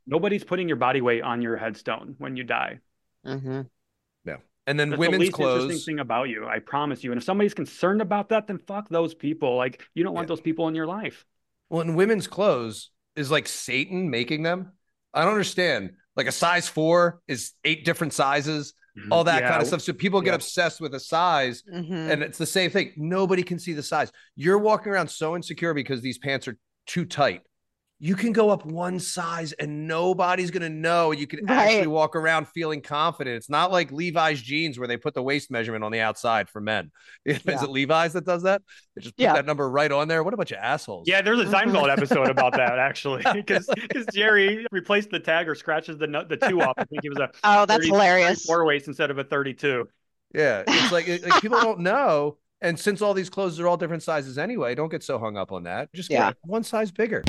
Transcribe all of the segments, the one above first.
Nobody's putting your body weight on your headstone when you die. Mm-hmm. Yeah. And then That's the women's least interesting clothes. thing about you, I promise you. And if somebody's concerned about that, then fuck those people. Like, you don't Yeah. want those people in your life. Well, and women's clothes is like Satan making them. I don't understand. Like a size 4 is 8 different sizes, all that kind Yeah. of stuff. So people get Yeah. obsessed with a size, Mm-hmm. and it's the same thing. Nobody can see the size. You're walking around so insecure because these pants are too tight. You can go up one size and nobody's going to know. You can actually Right. walk around feeling confident. It's not like Levi's jeans where they put the waist measurement on the outside for men. Is Yeah. it Levi's that does that? They just put Yeah. that number right on there. What a bunch of assholes. Yeah, there's a Mm-hmm. Seinfeld episode about that actually, because Jerry replaced the tag or scratches the two off. I think he was a Oh, that's 30 hilarious. 34 waist instead of a 32. Yeah, it's like people don't know. And since all these clothes are all different sizes anyway, don't get so hung up on that. Just get Yeah. one size bigger.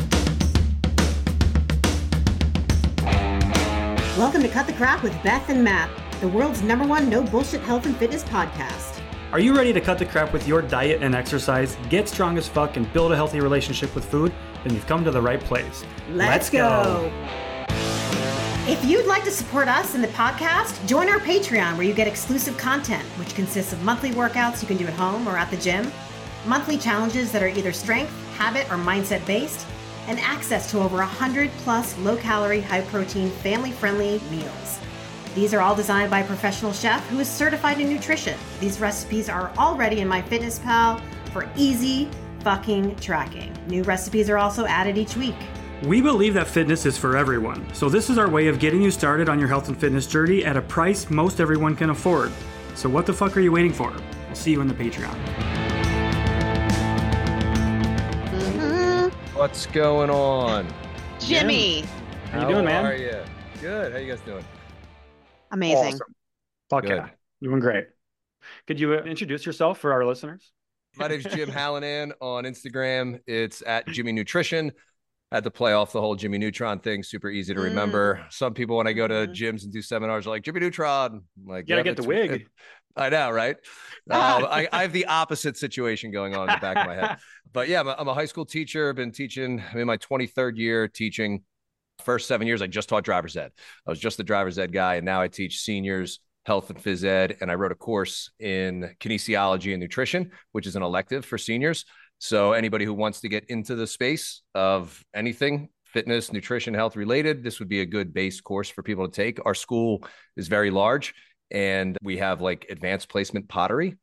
Welcome to Cut the Crap with Beth and Matt, the world's #1 no bullshit health and fitness podcast. Are you ready to cut the crap with your diet and exercise, get strong as fuck, and build a healthy relationship with food? Then you've come to the right place. Let's go. If you'd like to support us and the podcast, join our Patreon where you get exclusive content, which consists of monthly workouts you can do at home or at the gym, monthly challenges that are either strength, habit, or mindset based, and access to over 100 plus low-calorie, high-protein, family-friendly meals. These are all designed by a professional chef who is certified in nutrition. These recipes are already in MyFitnessPal for easy fucking tracking. New recipes are also added each week. We believe that fitness is for everyone, so this is our way of getting you started on your health and fitness journey at a price most everyone can afford. So what the fuck are you waiting for? We'll see you in the Patreon. Mm-hmm. What's going on? Jimmy. How you doing, man? How are you? Good. How you guys doing? Amazing. Awesome. Fuck Good. yeah. Doing great. Could you introduce yourself for our listeners? My name's Jim Hallinan on Instagram. It's at Jimmy Nutrition. I had to play off the whole Jimmy Neutron thing. Super easy to remember. Some people, when I go to gyms and do seminars, are like, Jimmy Neutron. I'm like, You gotta "Yep, get the wig. I know, right? I have the opposite situation going on in the back of my head. But yeah, I'm a high school teacher. Been teaching. I'm in my 23rd year teaching. First 7 years, I just taught driver's ed. I was just the driver's ed guy. And now I teach seniors health and phys ed. And I wrote a course in kinesiology and nutrition, which is an elective for seniors. So anybody who wants to get into the space of anything fitness, nutrition, health related, this would be a good base course for people to take. Our school is very large and we have like advanced placement pottery,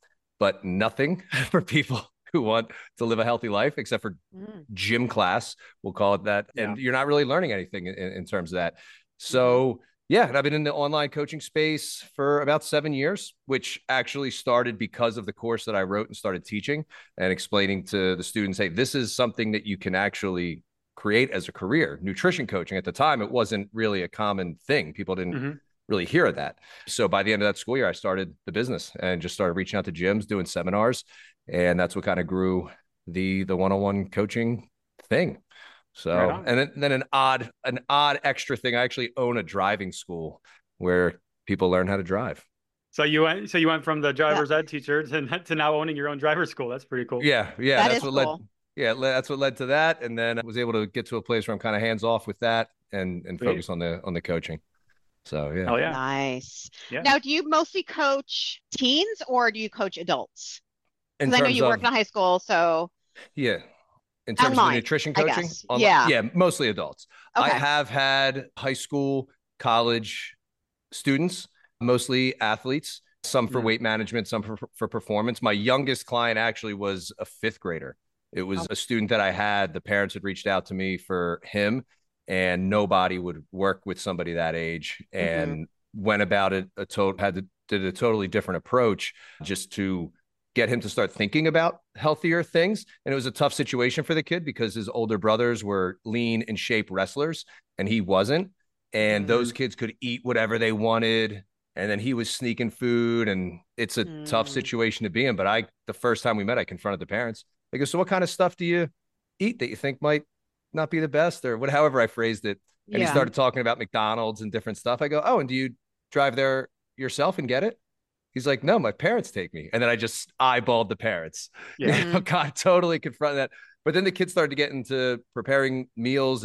but nothing for people who want to live a healthy life except for gym class. We'll call it that. Yeah. And you're not really learning anything in terms of that. So yeah, and I've been in the online coaching space for about 7 years, which actually started because of the course that I wrote and started teaching and explaining to the students, hey, this is something that you can actually create as a career. Nutrition coaching at the time, it wasn't really a common thing. People didn't really hear that. So by the end of that school year, I started the business and just started reaching out to gyms, doing seminars. And that's what kind of grew the one-on-one coaching thing. So, Right on. and then an odd extra thing. I actually own a driving school where people learn how to drive. So you went from the driver's ed teacher to now owning your own driver's school. That's pretty cool. Yeah, That that's is what led. cool. Yeah, that's what led to that, and then I was able to get to a place where I'm kind of hands off with that and Sweet. focus on the coaching. So yeah, Hell yeah. Nice. Yeah. Now, do you mostly coach teens or do you coach adults? in Because I know terms you of work in a high school, so yeah, in terms of the online, nutrition I coaching, guess. Yeah. yeah, mostly adults. I Okay. have had high school, college students, mostly athletes, some for weight management, some for performance. My youngest client actually was a 5th grader. It was a student that I had. The parents had reached out to me for him, and nobody would work with somebody that age. And went about it did a totally different approach just to get him to start thinking about healthier things. And it was a tough situation for the kid because his older brothers were lean in shape wrestlers and he wasn't. And those kids could eat whatever they wanted. And then he was sneaking food, and it's a tough situation to be in. But the first time we met, I confronted the parents. I go, so what kind of stuff do you eat that you think might not be the best, or however I phrased it? And he started talking about McDonald's and different stuff. I go, oh, and do you drive there yourself and get it? He's like, no, my parents take me. And then I just eyeballed the parents. Yeah. God, totally confronted that. But then the kids started to get into preparing meals and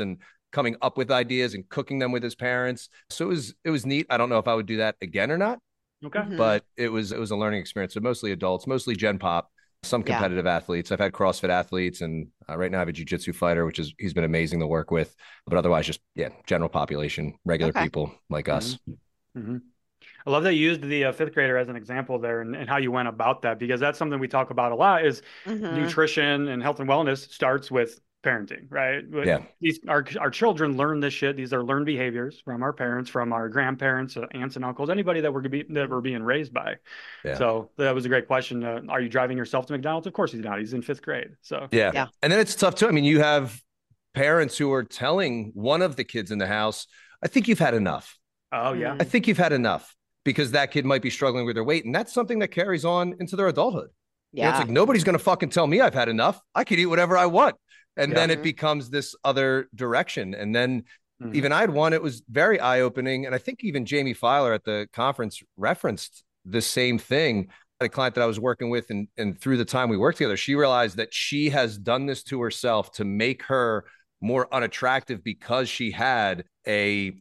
coming up with ideas and cooking them with his parents. So it was neat. I don't know if I would do that again or not. Okay. But it was a learning experience. So mostly adults, mostly Gen Pop, some competitive athletes. I've had CrossFit athletes, and right now I have a jiu-jitsu fighter, he's been amazing to work with. But otherwise, just general population, regular people like us. Mm-hmm. I love that you used the fifth grader as an example there, and how you went about that, because that's something we talk about a lot is nutrition and health and wellness starts with parenting, right? Yeah. Our children learn this shit. These are learned behaviors from our parents, from our grandparents, aunts and uncles, anybody that we're being raised by. Yeah. So that was a great question. Are you driving yourself to McDonald's? Of course he's not. He's in fifth grade. So yeah. And then it's tough too. I mean, you have parents who are telling one of the kids in the house, I think you've had enough. Oh yeah. I think you've had enough, because that kid might be struggling with their weight. And that's something that carries on into their adulthood. Yeah. You know, it's like, nobody's going to fucking tell me I've had enough. I could eat whatever I want. And then it becomes this other direction. And then even I had one, it was very eye-opening. And I think even Jamie Filer at the conference referenced the same thing. A client that I was working with, and through the time we worked together, she realized that she has done this to herself to make her more unattractive, because she had I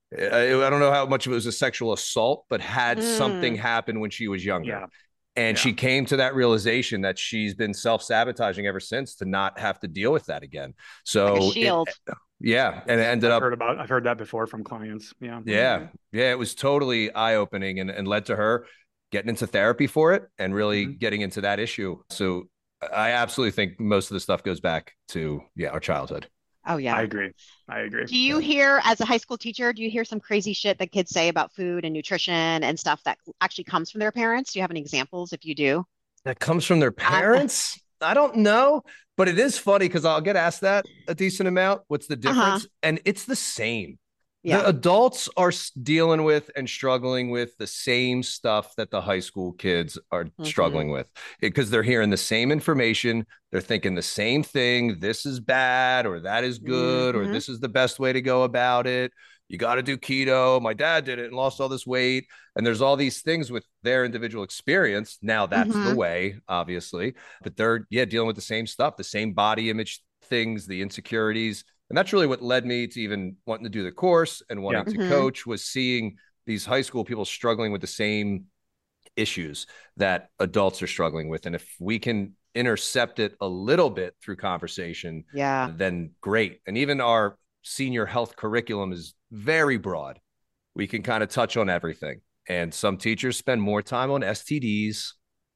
don't know how much of it was a sexual assault, but had something happen when she was younger. Yeah. And she came to that realization that she's been self-sabotaging ever since to not have to deal with that again. So like a shield. And it ended I've heard that before from clients. Yeah. It was totally eye-opening, and led to her getting into therapy for it and really getting into that issue. So I absolutely think most of the stuff goes back to our childhood. Oh yeah. I agree. Do you hear, as a high school teacher, do you hear some crazy shit that kids say about food and nutrition and stuff that actually comes from their parents? Do you have any examples if you do? That comes from their parents? I don't know, but it is funny because I'll get asked that a decent amount. What's the difference? And it's the same. The adults are dealing with and struggling with the same stuff that the high school kids are struggling with, because they're hearing the same information. They're thinking the same thing. This is bad, or that is good, or this is the best way to go about it. You got to do keto. My dad did it and lost all this weight. And there's all these things with their individual experience. Now that's the way, obviously, but they're dealing with the same stuff, the same body image things, the insecurities. And that's really what led me to even wanting to do the course and wanting to coach, was seeing these high school people struggling with the same issues that adults are struggling with. And if we can intercept it a little bit through conversation, then great. And even our senior health curriculum is very broad. We can kind of touch on everything. And some teachers spend more time on STDs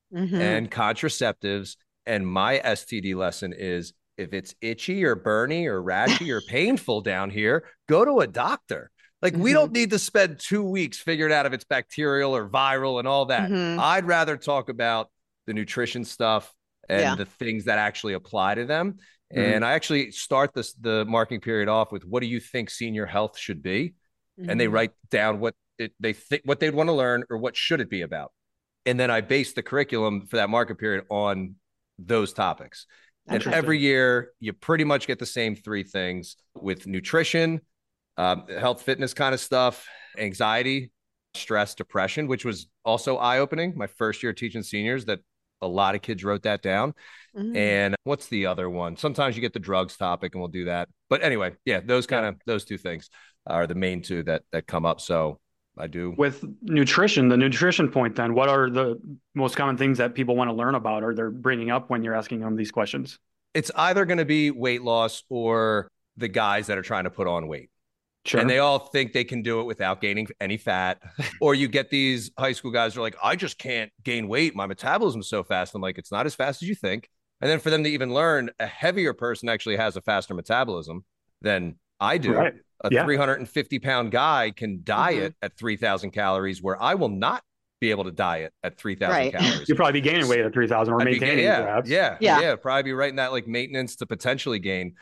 and contraceptives. And my STD lesson is, if it's itchy or burny or rashy or painful down here, go to a doctor. Like, we don't need to spend 2 weeks figuring out if it's bacterial or viral and all that. I'd rather talk about the nutrition stuff and the things that actually apply to them. And I actually start the marking period off with, what do you think senior health should be? And they write down what they think, what they'd want to learn, or what should it be about. And then I base the curriculum for that market period on those topics. And every year you pretty much get the same 3 things with nutrition, health, fitness kind of stuff, anxiety, stress, depression, which was also eye-opening. My first year teaching seniors, that a lot of kids wrote that down. And what's the other one? Sometimes you get the drugs topic, and we'll do that. But anyway, those 2 things are the main 2 that come up. So I do. With nutrition, the nutrition point, then, what are the most common things that people want to learn about, or they're bringing up when you're asking them these questions? It's either going to be weight loss or the guys that are trying to put on weight. Sure. And they all think they can do it without gaining any fat. Or you get these high school guys who are like, I just can't gain weight. My metabolism's so fast. I'm like, it's not as fast as you think. And then for them to even learn, a heavier person actually has a faster metabolism than I do. Right. A 350-pound guy can diet at 3,000 calories, where I will not be able to diet at 3,000 calories. You'll probably be gaining weight at 3,000 or maintaining. Probably be right in that like maintenance to potentially gain.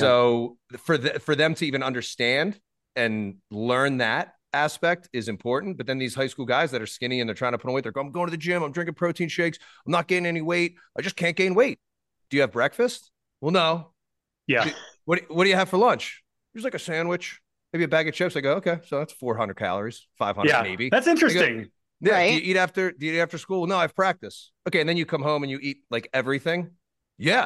So for them to even understand and learn that aspect is important. But then these high school guys that are skinny and they're trying to put on weight, they're going, I'm going to the gym, I'm drinking protein shakes, I'm not gaining any weight, I just can't gain weight. Do you have breakfast? Well, no. Yeah. What do you have for lunch? There's like a sandwich, maybe a bag of chips. I go, okay, so that's 400 calories, 500 maybe. That's interesting. Do you eat after school? No, I have practice. Okay, and then you come home and you eat like everything. Yeah.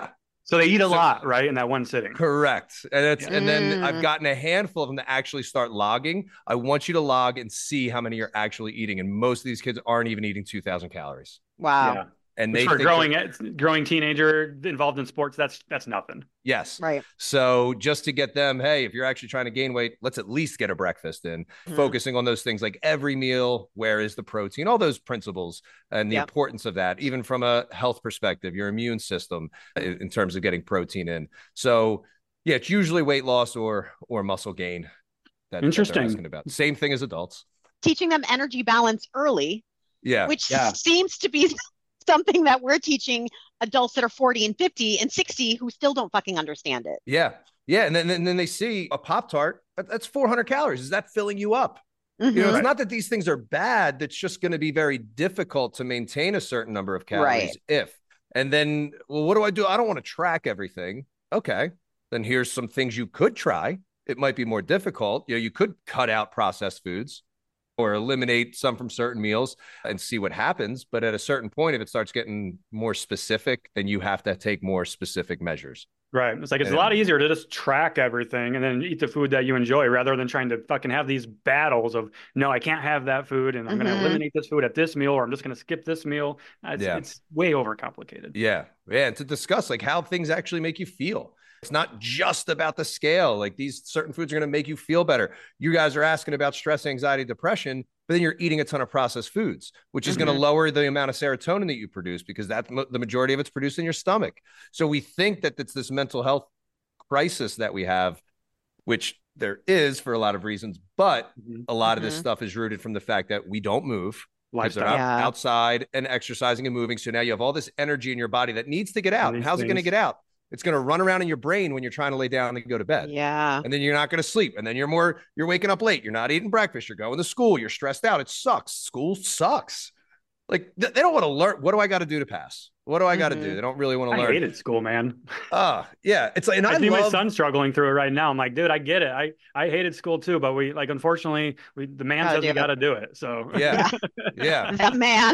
So they eat a lot, right? In that one sitting. Correct. And then I've Mm. gotten a handful of them to actually start logging. I want you to log and see how many you're actually eating. And most of these kids aren't even eating 2,000 calories. Wow. Yeah. And Which they for think growing teenager involved in sports, that's nothing. yes. Right. So just to get them, hey, if you're actually trying to gain weight, let's at least get a breakfast in, focusing on those things like every meal, where is the protein, all those principles and the importance of that, even from a health perspective, your immune system in terms of getting protein in. So yeah, it's usually weight loss or muscle gain that they're asking about. Same thing as adults. Teaching them energy balance early, which seems to be something that we're teaching adults that are 40 and 50 and 60 who still don't fucking understand it. Yeah. And then they see a Pop-Tart, that's 400 calories. Is that filling you up? You know, it's not that these things are bad. That's just going to be very difficult to maintain a certain number of calories and then, well, what do? I don't want to track everything. Okay. Then here's some things you could try. It might be more difficult. You know, you could cut out processed foods or eliminate some from certain meals and see what happens. But at a certain point, if it starts getting more specific, then you have to take more specific measures. Right. It's like, it's a lot easier to just track everything and then eat the food that you enjoy rather than trying to fucking have these battles of, no, I can't have that food and I'm going to eliminate this food at this meal, or I'm just going to skip this meal. It's way overcomplicated. Yeah. And to discuss like how things actually make you feel. It's not just about the scale. Like these certain foods are going to make you feel better. You guys are asking about stress, anxiety, depression, but then you're eating a ton of processed foods, which is going to lower the amount of serotonin that you produce because that's the majority of it's produced in your stomach. So we think that it's this mental health crisis that we have, which there is for a lot of reasons, but a lot of this stuff is rooted from the fact that we don't move. Lifestyle. They're outside and exercising and moving. So now you have all this energy in your body that needs to get out. And how's it going to get out? It's going to run around in your brain when you're trying to lay down and go to bed. Yeah. And then you're not going to sleep. And then you're waking up late. You're not eating breakfast. You're going to school. You're stressed out. It sucks. School sucks. Like they don't want to learn. What do I got to do to pass? What do I got to do? They don't really want to learn. I hated school, man. Yeah. It's like, and I see my son struggling through it right now. I'm like, dude, I get it. I hated school too, but unfortunately the man says we got to do it. So yeah. That man.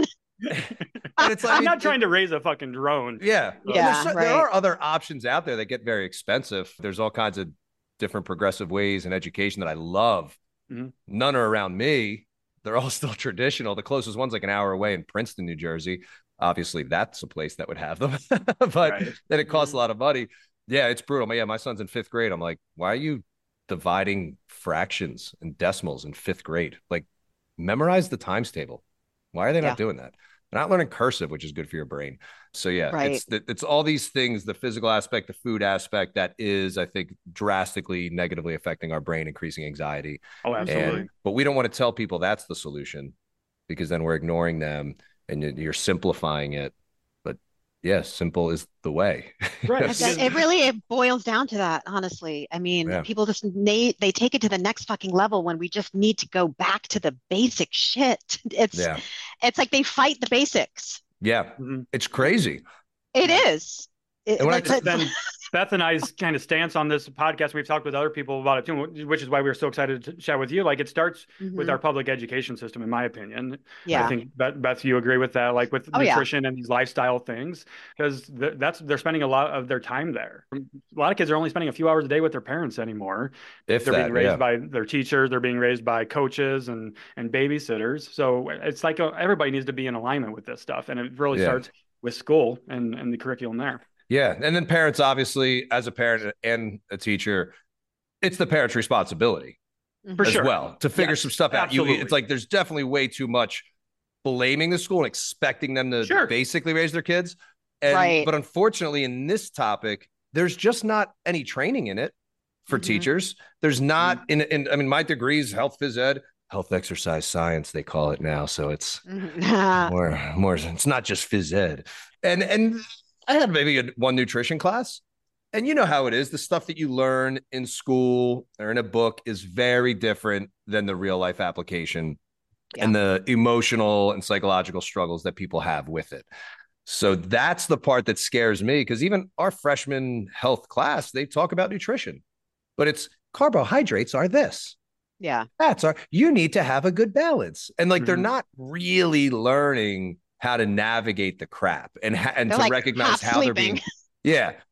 And it's like, I'm not trying to raise a fucking drone. Yeah. There are other options out there that get very expensive. There's all kinds of different progressive ways in education that I love. None are around me. They're all still traditional. The closest one's like an hour away in Princeton, New Jersey. Obviously, that's a place that would have them, but then it costs a lot of money. Yeah, it's brutal. Yeah, my son's in 5th grade. I'm like, why are you dividing fractions and decimals in 5th grade? Like, memorize the times table. Why are they not doing that? They're not learning cursive, which is good for your brain. So yeah, it's all these things, the physical aspect, the food aspect, that is, I think, drastically negatively affecting our brain, increasing anxiety. Oh, absolutely. But we don't want to tell people that's the solution because then we're ignoring them and you're simplifying it. But yeah, simple is the way. Right. It boils down to that, honestly. I mean, people just they take it to the next fucking level when we just need to go back to the basic shit. It's like they fight the basics. Yeah. It's crazy. It is. Beth and I's kind of stance on this podcast, we've talked with other people about it too, which is why we were so excited to chat with you. Like, it starts with our public education system, in my opinion. Yeah. I think, Beth, you agree with that, like with nutrition and these lifestyle things, because they're spending a lot of their time there. A lot of kids are only spending a few hours a day with their parents anymore. They're being raised by their teachers. They're being raised by coaches and babysitters. So it's like everybody needs to be in alignment with this stuff. And it really starts with school and the curriculum there. Yeah. And then parents, obviously, as a parent and a teacher, it's the parent's responsibility as well to figure some stuff out. It's like there's definitely way too much blaming the school and expecting them to basically raise their kids. But unfortunately, in this topic, there's just not any training in it for teachers. There's not I mean, my degree is health phys ed, health exercise science, they call it now. So it's more, it's not just phys ed. And I had maybe one nutrition class, and you know how it is. The stuff that you learn in school or in a book is very different than the real life application and the emotional and psychological struggles that people have with it. So that's the part that scares me, because even our freshman health class, they talk about nutrition, but it's carbohydrates are this. Yeah. You need to have a good balance. And like, they're not really learning how to navigate the crap and to like recognize how they're being. Yeah.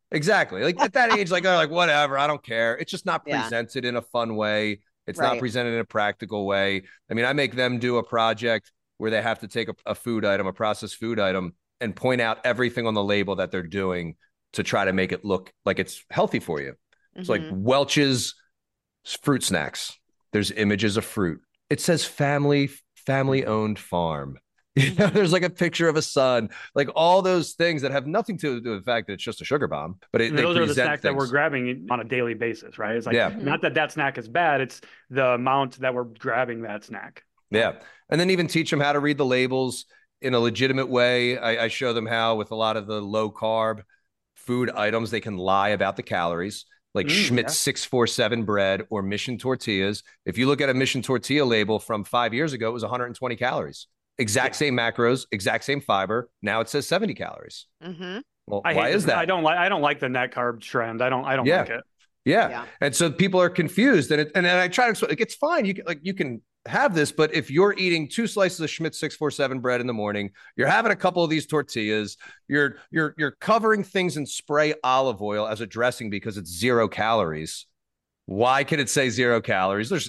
Exactly. Like at that age, like they're like, whatever, I don't care. It's just not presented in a fun way. It's not presented in a practical way. I mean, I make them do a project where they have to take a food item, a processed food item, and point out everything on the label that they're doing to try to make it look like it's healthy for you. It's like Welch's fruit snacks. There's images of fruit. It says family owned farm. There's like a picture of a son, like all those things that have nothing to do with the fact that it's just a sugar bomb. But those are the snacks that we're grabbing on a daily basis, right? It's like not that snack is bad; it's the amount that we're grabbing that snack. Yeah, and then even teach them how to read the labels in a legitimate way. I show them how with a lot of the low carb food items they can lie about the calories. Like Schmidt's 647 bread or Mission tortillas. If you look at a Mission tortilla label from 5 years ago, it was 120 calories. Exact same macros, exact same fiber. Now it says 70 calories. Well, why is that? I don't like the net carb trend. I don't like it. Yeah. And so people are confused. And I try to explain, like, it's fine. You can have this, but if you're eating 2 slices of Schmidt 647 bread in the morning, you're having a couple of these tortillas, you're covering things in spray olive oil as a dressing because it's 0 calories. Why can it say 0 calories? There's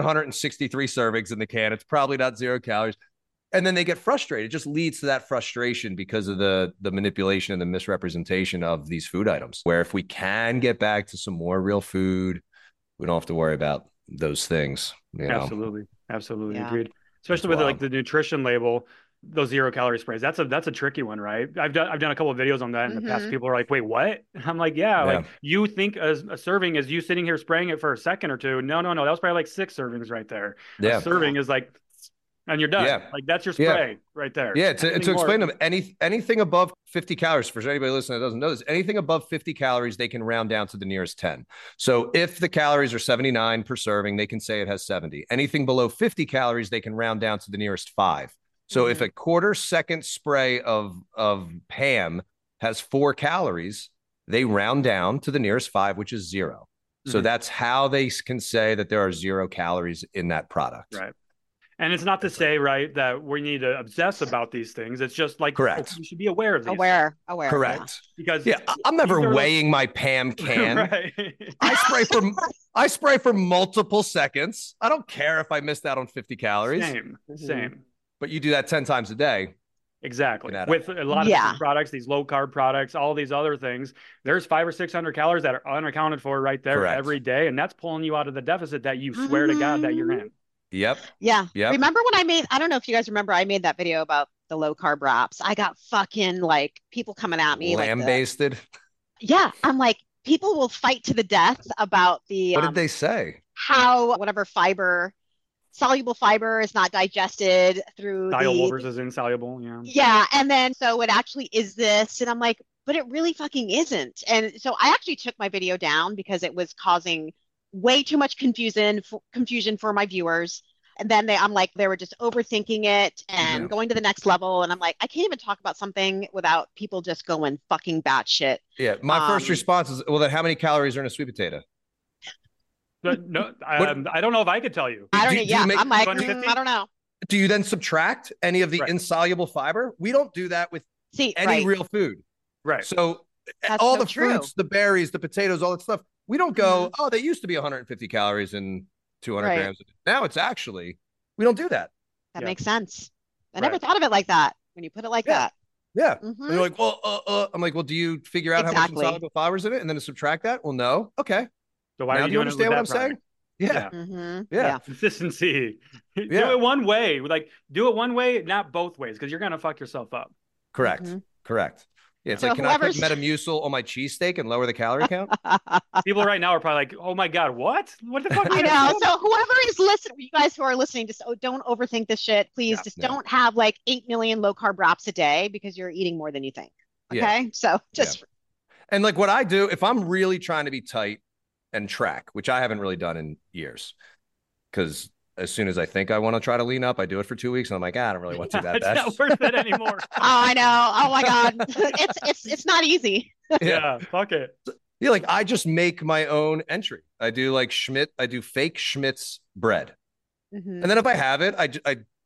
763 servings in the can. It's probably not 0 calories. And then they get frustrated. It just leads to that frustration because of the manipulation and the misrepresentation of these food items, where if we can get back to some more real food, we don't have to worry about those things. Absolutely. Agreed. Especially with like the nutrition label, those 0 calorie sprays. That's a tricky one, right? I've done a couple of videos on that in the past. People are like, wait, what? And I'm like, like you think a serving is you sitting here spraying it for a second or two. No. That was probably like 6 servings right there. A serving is like, and you're done. Like that's your spray right there. To explain to them, anything above 50 calories, for anybody listening that doesn't know this, anything above 50 calories, they can round down to the nearest 10. So if the calories are 79 per serving, they can say it has 70. Anything below 50 calories, they can round down to the nearest 5. So if a quarter-second spray of Pam has 4 calories, they round down to the nearest 5, which is 0. So that's how they can say that there are 0 calories in that product. Right. And it's not to say, right, that we need to obsess about these things. It's just like, correct. You should be aware of these. Aware. Correct. Because I'm never weighing my Pam can. Right. I spray for multiple seconds. I don't care if I missed out on 50 calories. Same. But you do that 10 times a day. Exactly. With a lot of these products, these low carb products, all these other things, there's 500 or 600 calories that are unaccounted for right there every day. And that's pulling you out of the deficit that you swear to God that you're in. Yep. Yeah. Remember when I don't know if you guys remember, I made that video about the low carb wraps. I got fucking like people coming at me. Lambasted. I'm like, people will fight to the death about the. What did they say? How whatever soluble fiber is not digested through soluble versus insoluble. Yeah. And then, so it actually is this. And I'm like, but it really fucking isn't. And so I actually took my video down because it was causing way too much confusion for my viewers. And then they were just overthinking it and going to the next level. And I'm like, I can't even talk about something without people just going fucking batshit. Yeah. My first response is, well, then how many calories are in a sweet potato? But no, I don't know if I could tell you. I'm like, I don't know. Do you then subtract any of the insoluble fiber? We don't do that with any real food. Right. So all the fruits, the berries, the potatoes, all that stuff, we don't go, they used to be 150 calories and 200 grams. Now it's actually, we don't do that. That makes sense. I never thought of it like that when you put it like that. Yeah. And you're like, well, I'm like, well, do you figure out how much insoluble fiber is in it and then to subtract that? Well, no. Okay. So why do you understand what I'm saying? Yeah. Consistency. Do it one way. Do it one way, not both ways, because you're going to fuck yourself up. Correct. Yeah, it's so like, can I put Metamucil on my cheesesteak and lower the calorie count? People right now are probably like, oh my God, what? What the fuck? I know. So whoever is listening, you guys who are listening, just don't overthink this shit. Please don't have like 8 million low carb wraps a day because you're eating more than you think. Okay. So just. And like what I do, if I'm really trying to be tight and track, which I haven't really done in years, because as soon as I think I want to try to lean up, I do it for 2 weeks, and I'm like, I don't really want to do that. It's not worth it anymore. I know. Oh my God, it's not easy. Yeah, fuck it. Yeah, like I just make my own entry. I do like Schmidt. I do fake Schmidt's bread, and then if I have it, I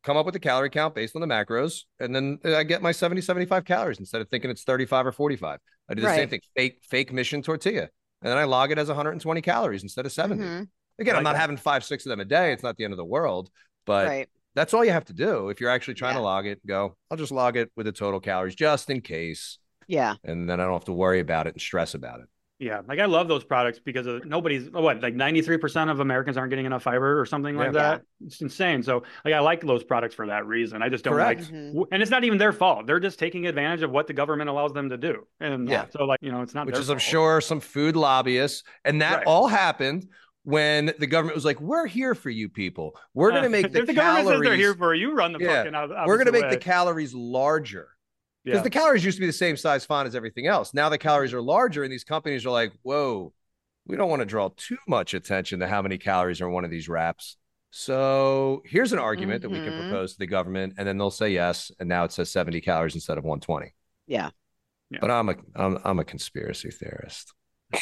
come up with a calorie count based on the macros, and then I get my 70, 75 calories instead of thinking it's 35 or 45. I do the same thing, fake mission tortilla. And then I log it as 120 calories instead of 70. Mm-hmm. Again, I'm not having 5-6 of them a day. It's not the end of the world, but that's all you have to do. If you're actually trying to log it, I'll just log it with the total calories just in case. Yeah. And then I don't have to worry about it and stress about it. Yeah, like I love those products because nobody's like 93% of Americans aren't getting enough fiber or something like that. It's insane. So like I like those products for that reason. I just don't like, and it's not even their fault. They're just taking advantage of what the government allows them to do. And so like, it's not which is, fault. I'm sure, some food lobbyists, and that all happened when the government was like, we're here for you people. We're going to make the government says they're here for you, run the fucking we're going to make the calories larger. Because the calories used to be the same size font as everything else. Now the calories are larger, and these companies are like, whoa, we don't want to draw too much attention to how many calories are in one of these wraps. So here's an argument that we can propose to the government, and then they'll say yes. And now it says 70 calories instead of 120. Yeah. But I'm a conspiracy theorist.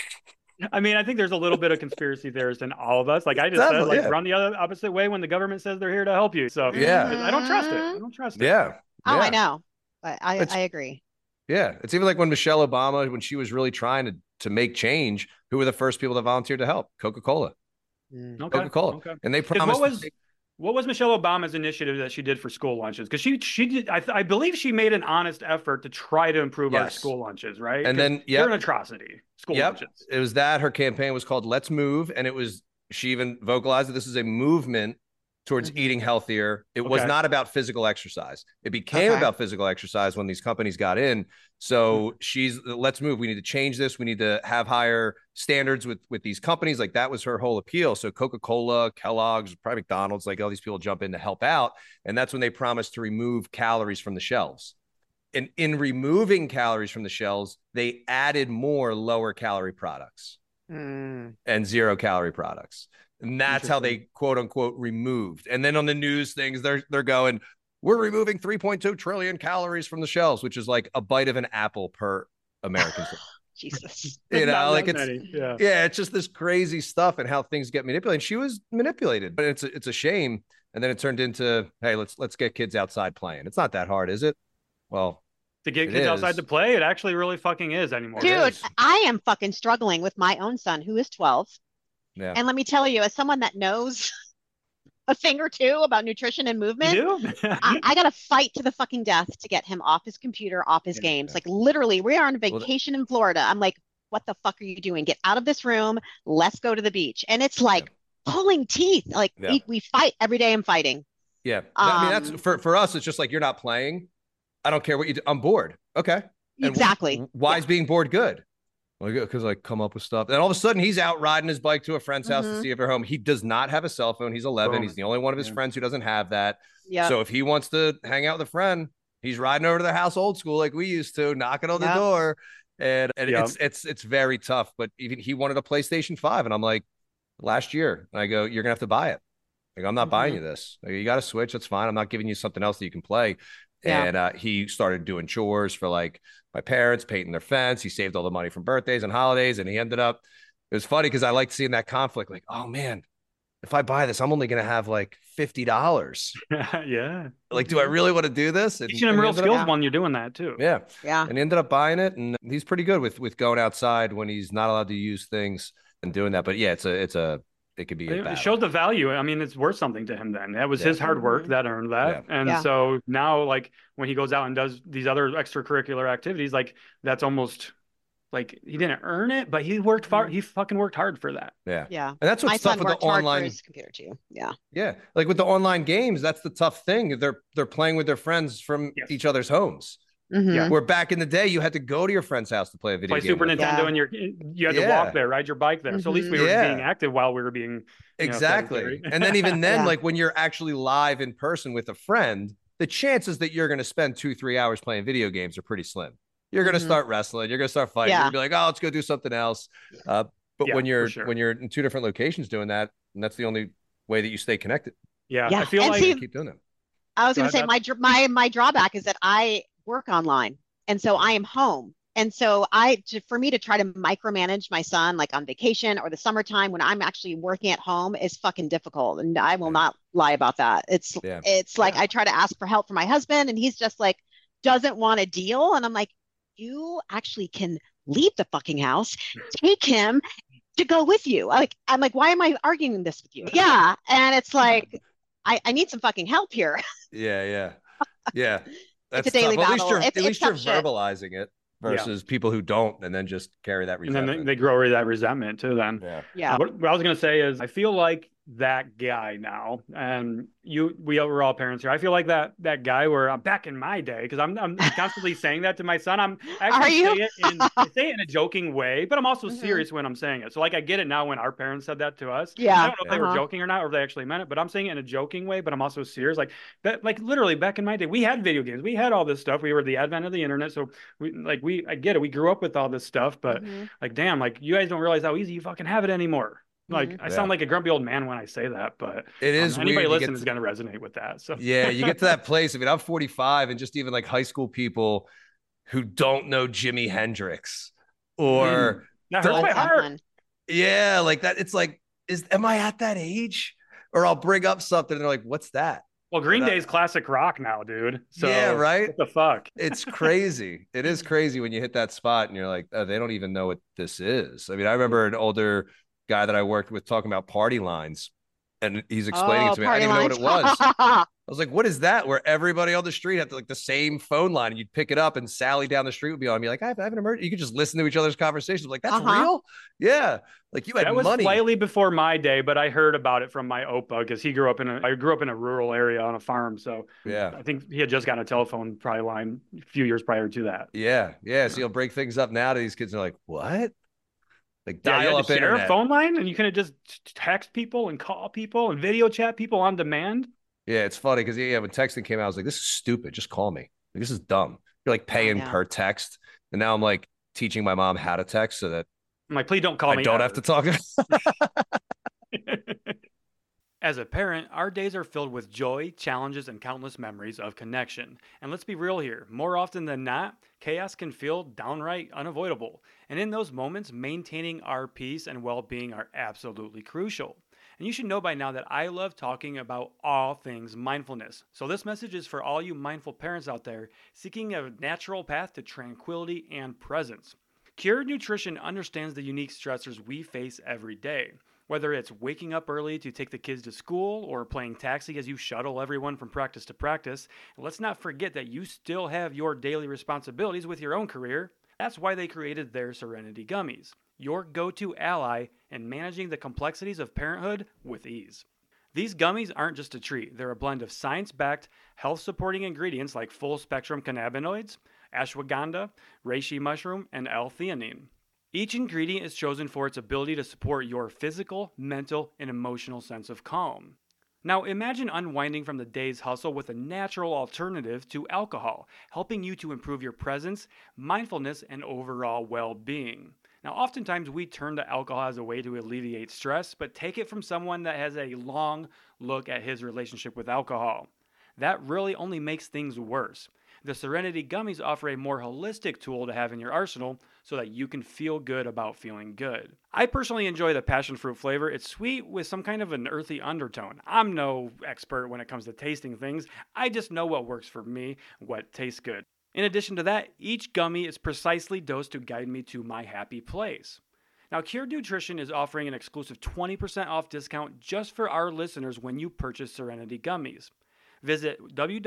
I mean, I think there's a little bit of conspiracy theorist in all of us. Like I just said, like run the other opposite way when the government says they're here to help you. So I don't trust it. Yeah. I know. I agree. Yeah. It's even like when Michelle Obama, when she was really trying to make change, who were the first people that volunteered to help? Coca-Cola. Coca-Cola. Okay. And they promised. What was Michelle Obama's initiative that she did for school lunches? Because she did, I believe she made an honest effort to try to improve our school lunches, right? And then they're an atrocity. School lunches. It was that. Her campaign was called Let's Move, and she even vocalized that this is a movement towards eating healthier. It was not about physical exercise. It became about physical exercise when these companies got in. So let's move. We need to change this. We need to have higher standards with these companies. Like that was her whole appeal. So Coca-Cola, Kellogg's, probably McDonald's, like all these people jump in to help out. And that's when they promised to remove calories from the shelves. And in removing calories from the shelves, they added more lower calorie products and 0 calorie products. And that's how they quote unquote removed. And then on the news things, they're going, we're removing 3.2 trillion calories from the shelves, which is like a bite of an apple per American. Jesus. Like it's just this crazy stuff and how things get manipulated. She was manipulated, but it's a shame. And then it turned into, hey, let's get kids outside playing. It's not that hard, is it? Well, to get kids outside to play, it actually really fucking is anymore. Dude, I am fucking struggling with my own son who is 12. Yeah. And let me tell you, as someone that knows a thing or two about nutrition and movement, I got to fight to the fucking death to get him off his computer, off his games. Like literally, we are on vacation in Florida. I'm like, what the fuck are you doing? Get out of this room. Let's go to the beach. And it's like pulling teeth. Like we fight every day. I'm fighting. Yeah. I mean, that's for us. It's just like, you're not playing. I don't care what you do. I'm bored. Okay. And exactly. Why is being bored good? Because I come up with stuff. And all of a sudden he's out riding his bike to a friend's house to see if they're home. He does not have a cell phone. He's 11. He's the only one of his friends who doesn't have that. Yeah. So if he wants to hang out with a friend, he's riding over to their house old school like we used to, knocking on the door. And it's very tough. But even he wanted a PlayStation 5. And I'm like, last year, I go, you're gonna have to buy it. Like, I'm not buying you this. Like, you got a Switch. That's fine. I'm not giving you something else that you can play. Yeah. And he started doing chores for like my parents, painting their fence. He saved all the money from birthdays and holidays. And he ended up, it was funny because I liked seeing that conflict. Like, oh man, if I buy this, I'm only going to have like $50. Yeah. Like, do I really want to do this? Teaching him real skills when you're doing that too. Yeah. Yeah. And he ended up buying it. And he's pretty good with going outside when he's not allowed to use things and doing that. But yeah, it could be. It shows the value. I mean, it's worth something to him then. That was his hard work that earned that. Yeah. And so now, like, when he goes out and does these other extracurricular activities, like, that's almost like he didn't earn it, but he worked far. He fucking worked hard for that. Yeah. Yeah. And that's what's tough with the online computer too. Yeah. Yeah. Like with the online games, that's the tough thing. They're playing with their friends from each other's homes. Mm-hmm. Yeah. Where back in the day, you had to go to your friend's house to play a video game. Play Super Nintendo, and you had to walk there, ride your bike there. So at least we were being active while we were being exactly. And then even then, like when you're actually live in person with a friend, the chances that you're going to spend 2-3 hours playing video games are pretty slim. You're going to start wrestling. You're going to start fighting. You're going to be like, oh, let's go do something else. But when you're in two different locations doing that, and that's the only way that you stay connected. Yeah. I feel like you keep doing that. I was going to say my drawback is that I work online, and so I am home. And so for me to try to micromanage my son, like on vacation or the summertime when I'm actually working at home, is fucking difficult. And I will not lie about that. It's like I try to ask for help for my husband and he's just like doesn't want a deal. And I'm like, you actually can leave the fucking house, take him to go with you. I'm like, why am I arguing this with you? Yeah. And it's like, I need some fucking help here. Yeah. That's it's a daily battle. At least you're verbalizing it versus people who don't, and then just carry that resentment. And then they grow that resentment too then. Yeah. What I was going to say is I feel like that guy now, and we were all parents here. I feel like that guy where back in my day, because I'm constantly saying that to my son. I'm actually I say it in a joking way, but I'm also serious when I'm saying it. So like I get it now when our parents said that to us. Yeah. I don't know if they were joking or not, or if they actually meant it, but I'm saying it in a joking way, but I'm also serious. Like literally back in my day, we had video games, we had all this stuff. We were the advent of the internet, so I get it. We grew up with all this stuff, but like damn, like you guys don't realize how easy you fucking have it anymore. Like I sound like a grumpy old man when I say that, but it is anybody listening is going to resonate with that. So yeah, you get to that place. I mean, I'm 45, and just even like high school people who don't know Jimi Hendrix or that hurts my heart. Yeah, like that. It's like, am I at that age? Or I'll bring up something and they're like, "What's that?" Well, Green Day's classic rock now, dude. So yeah, right. What the fuck? It's crazy. It is crazy when you hit that spot and you're like, oh, they don't even know what this is. I mean, I remember an older guy that I worked with talking about party lines, and he's explaining it to me. I didn't even know what it was. I was like, what is that? Where everybody on the street had like the same phone line, and you'd pick it up and Sally down the street would be on, and be like, I have an emergency. You could just listen to each other's conversations. Like, that's real? Yeah. Like you had money. That was slightly before my day, but I heard about it from my Opa because I grew up in a rural area on a farm. So yeah, I think he had just gotten a telephone probably line a few years prior to that. Yeah. So you'll break things up now to these kids. They're like, what? Like dial up share a phone line, and you can just text people and call people and video chat people on demand. Yeah, it's funny because when texting came out, I was like, "This is stupid. Just call me. Like, this is dumb. You're like paying per text." And now I'm like teaching my mom how to text so that I'm like, "Please don't call me. I don't have to talk." As a parent, our days are filled with joy, challenges, and countless memories of connection. And let's be real here, more often than not, chaos can feel downright unavoidable. And in those moments, maintaining our peace and well-being are absolutely crucial. And you should know by now that I love talking about all things mindfulness. So this message is for all you mindful parents out there seeking a natural path to tranquility and presence. Cured Nutrition understands the unique stressors we face every day. Whether it's waking up early to take the kids to school or playing taxi as you shuttle everyone from practice to practice, let's not forget that you still have your daily responsibilities with your own career. That's why they created their Serenity Gummies, your go-to ally in managing the complexities of parenthood with ease. These gummies aren't just a treat. They're a blend of science-backed, health-supporting ingredients like full-spectrum cannabinoids, ashwagandha, reishi mushroom, and L-theanine. Each ingredient is chosen for its ability to support your physical, mental, and emotional sense of calm. Now imagine unwinding from the day's hustle with a natural alternative to alcohol, helping you to improve your presence, mindfulness, and overall well-being. Now oftentimes we turn to alcohol as a way to alleviate stress, but take it from someone that has a long look at his relationship with alcohol. That really only makes things worse. The Serenity Gummies offer a more holistic tool to have in your arsenal so that you can feel good about feeling good. I personally enjoy the passion fruit flavor. It's sweet with some kind of an earthy undertone. I'm no expert when it comes to tasting things. I just know what works for me, what tastes good. In addition to that, each gummy is precisely dosed to guide me to my happy place. Now, Cured Nutrition is offering an exclusive 20% off discount just for our listeners when you purchase Serenity Gummies. Visit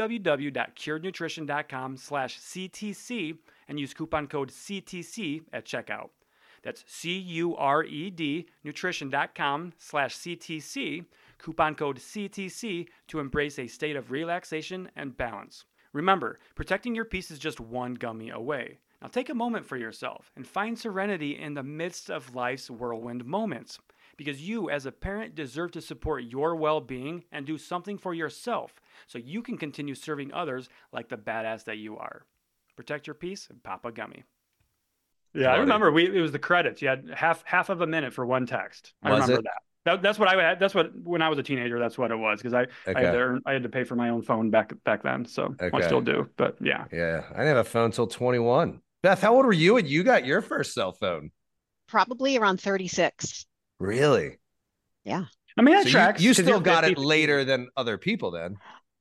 www.curednutrition.com/CTC and use coupon code CTC at checkout. That's CURED nutrition.com/CTC, coupon code CTC to embrace a state of relaxation and balance. Remember, protecting your peace is just one gummy away. Now take a moment for yourself and find serenity in the midst of life's whirlwind moments. Because you, as a parent, deserve to support your well-being and do something for yourself so you can continue serving others like the badass that you are. Protect your peace and pop a gummy. Yeah, I remember it was the credits. You had half of a minute for one text. I remember that. That's what I had. That's what when I was a teenager. That's what it was because I had to pay for my own phone back then. So I still do. But yeah. Yeah, I didn't have a phone until 21. Beth, how old were you when you got your first cell phone? Probably around 36. Really? Yeah. I mean, that tracks. You still got it later than other people then.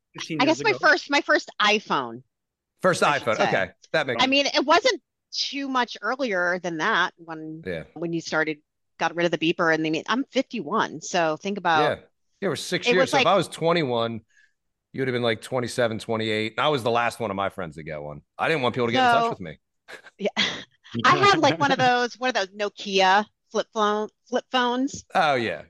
I guess my first iPhone. First iPhone. Okay. That makes sense. I mean, it wasn't too much earlier than that when you got rid of the beeper. And I'm 51. So think about. Yeah, we're 6 years. So if I was 21, you would have been like 27, 28. I was the last one of my friends to get one. I didn't want people to get in touch with me. Yeah. I had like one of those Nokia flip phones. Oh yeah.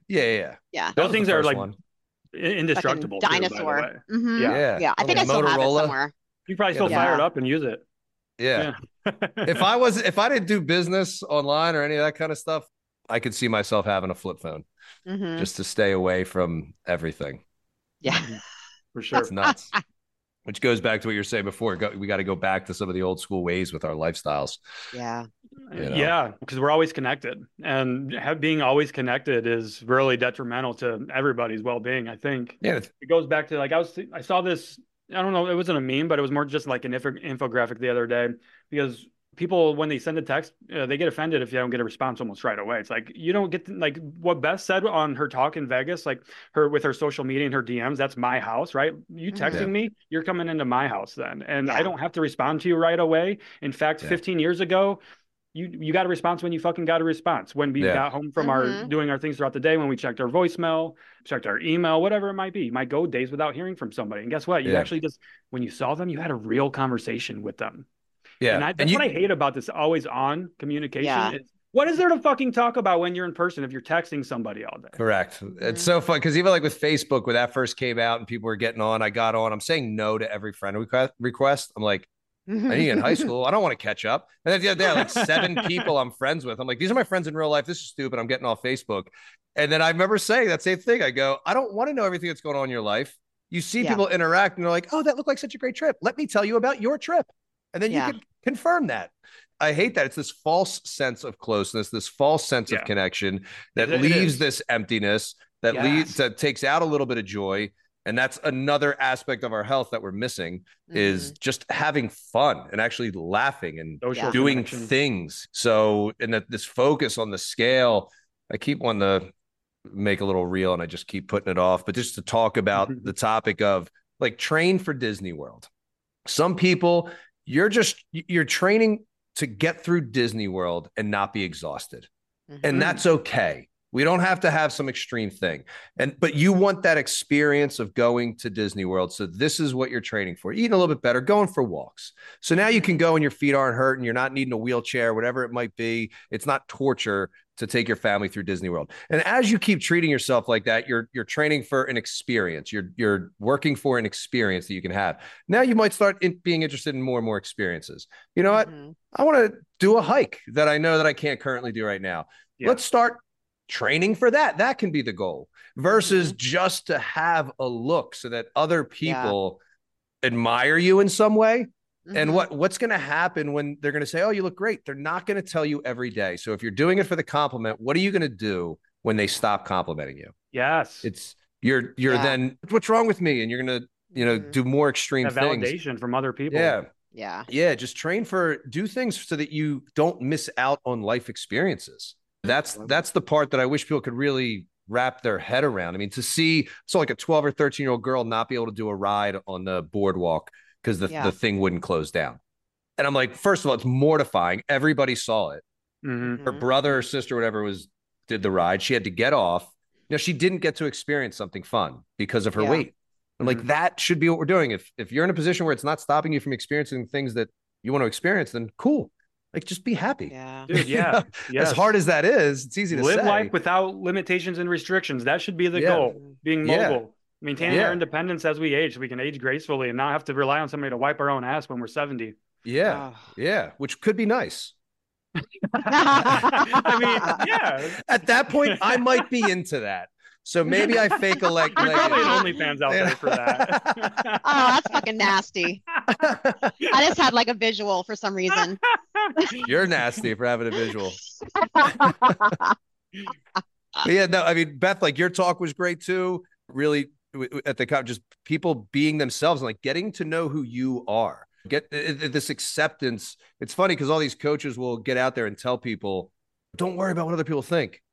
Those things are like indestructible. Like dinosaur. Mm-hmm. Yeah. I think I still have it somewhere. You probably still fire it up and use it. Yeah. If I didn't do business online or any of that kind of stuff, I could see myself having a flip phone just to stay away from everything. Yeah, for sure. It's nuts. Which goes back to what you were saying before. We got to go back to some of the old school ways with our lifestyles. Yeah. Yeah, because we're always connected, and being always connected is really detrimental to everybody's well-being, I think. Yeah. It goes back to like, I saw this, I don't know, it wasn't a meme, but it was more just like an infographic the other day, because people, when they send a text, they get offended if you don't get a response almost right away. It's like, you don't get like what Beth said on her talk in Vegas, like with her social media and her DMs, that's my house, right? You texting me, you're coming into my house then. And I don't have to respond to you right away. In fact, 15 years ago, you got a response when you fucking got a response. When we got home from doing our things throughout the day, when we checked our voicemail, checked our email, whatever it might be. You might go days without hearing from somebody. And guess what? You actually just, when you saw them, you had a real conversation with them. Yeah. And that's what I hate about this always on communication. Is, what is there to fucking talk about when you're in person if you're texting somebody all day? Correct. It's so fun because even like with Facebook, when that first came out and people were getting on, I got on. I'm saying no to every friend request. I'm like, I need in high school. I don't want to catch up. And then the other day, like 7 people I'm friends with. I'm like, these are my friends in real life. This is stupid. I'm getting off Facebook. And then I remember saying that same thing. I go, I don't want to know everything that's going on in your life. You see people interact and they're like, oh, that looked like such a great trip. Let me tell you about your trip. And then you can confirm that. I hate that. It's this false sense of closeness, this false sense of connection that leaves this emptiness, that takes out a little bit of joy. And that's another aspect of our health that we're missing is just having fun and actually laughing and doing things. So, and that this focus on the scale, I keep wanting to make a little reel and I just keep putting it off, but just to talk about the topic of like train for Disney World. Some people, you're training to get through Disney World and not be exhausted. And that's okay. We don't have to have some extreme thing. But you want that experience of going to Disney World. So this is what you're training for. Eating a little bit better, going for walks. So now you can go and your feet aren't hurting. You're not needing a wheelchair, whatever it might be. It's not torture to take your family through Disney World. And as you keep treating yourself like that, you're training for an experience. You're working for an experience that you can have. Now you might start being interested in more and more experiences. You know what? I want to do a hike that I know that I can't currently do right now. Let's start training for that. That can be the goal versus just to have a look so that other people admire you in some way. And what's going to happen when they're going to say, oh, you look great. They're not going to tell you every day. So if you're doing it for the compliment, what are you going to do when they stop complimenting you? Yes. It's you're then what's wrong with me? And you're going to, do more extreme things. Validation from other people. Yeah. Just do things so that you don't miss out on life experiences. That's the part that I wish people could really wrap their head around. I mean, to see like a 12 or 13-year-old girl not be able to do a ride on the boardwalk because the thing wouldn't close down. And I'm like, first of all, it's mortifying. Everybody saw it. Her brother or sister, whatever did the ride. She had to get off. She didn't get to experience something fun because of her weight. And like, that should be what we're doing. If you're in a position where it's not stopping you from experiencing things that you want to experience, then cool. Like, just be happy. Yeah. Dude, As hard as that is, it's easy to live life without limitations and restrictions. That should be the goal. Being mobile, maintaining our independence as we age, so we can age gracefully and not have to rely on somebody to wipe our own ass when we're 70. Yeah. Which could be nice. I mean, At that point, I might be into that. So maybe I fake a leg. There's probably an OnlyFans out there for that. Oh, that's fucking nasty. I just had like a visual for some reason. You're nasty for having a visual. I mean, Beth, like, your talk was great too. Really, at the just people being themselves and like getting to know who you are. Get this acceptance. It's funny because all these coaches will get out there and tell people, don't worry about what other people think.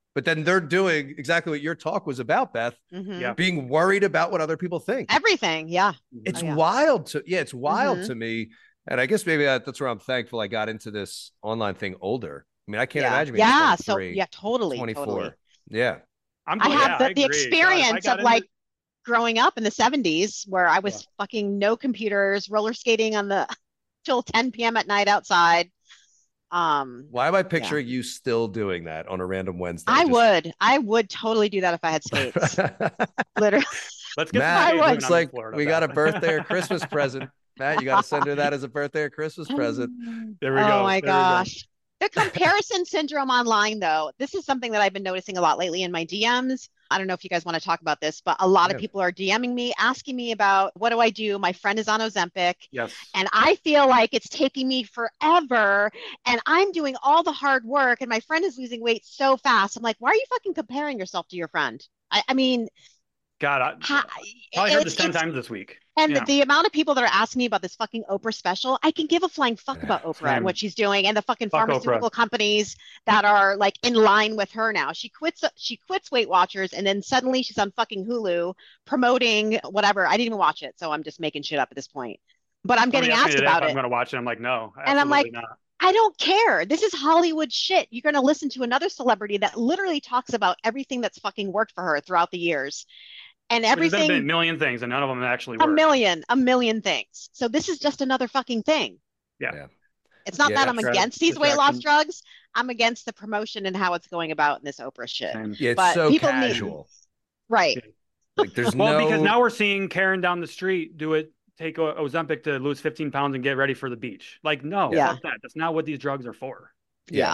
But then they're doing exactly what your talk was about, Beth. Mm-hmm. Being worried about what other people think. Everything. Yeah. It's wild it's wild to me. And I guess maybe that's where I'm thankful I got into this online thing older. I mean, I can't imagine being 23, totally 24. Totally. Yeah. I have the experience of like growing up in the 70s where I was fucking no computers, roller skating till 10 p.m. at night outside. Why am I picturing you still doing that on a random Wednesday? I would totally do that if I had skates. Literally. Let's get Matt, looks like we got a birthday or Christmas present. Matt, you got to send her that as a birthday or Christmas present. There we go. Oh my gosh. The comparison syndrome online, though, this is something that I've been noticing a lot lately in my DMs. I don't know if you guys want to talk about this, but a lot of people are DMing me, asking me about what do I do? My friend is on Ozempic. Yes. And I feel like it's taking me forever and I'm doing all the hard work and my friend is losing weight so fast. I'm like, why are you fucking comparing yourself to your friend? I mean, God, I heard this 10 times this week. And the amount of people that are asking me about this fucking Oprah special, I can give a flying fuck about Oprah and what she's doing and the fucking pharmaceutical companies that are like in line with her now. She quits Weight Watchers and then suddenly she's on fucking Hulu promoting whatever. I didn't even watch it, so I'm just making shit up at this point. But I'm getting asked about it. I'm going to watch it. I'm like, no, and I'm like, not. I don't care. This is Hollywood shit. You're going to listen to another celebrity that literally talks about everything that's fucking worked for her throughout the years. And everything. There's been a million things, and none of them actually work. A million things. So this is just another fucking thing. Yeah. It's not that I'm against these weight loss drugs. I'm against the promotion and how it's going about in this Oprah shit. Yeah, it's so casual. Right. Like there's because now we're seeing Karen down the street take Ozempic to lose 15 pounds and get ready for the beach. Like, no, fuck that. That's not what these drugs are for. Yeah.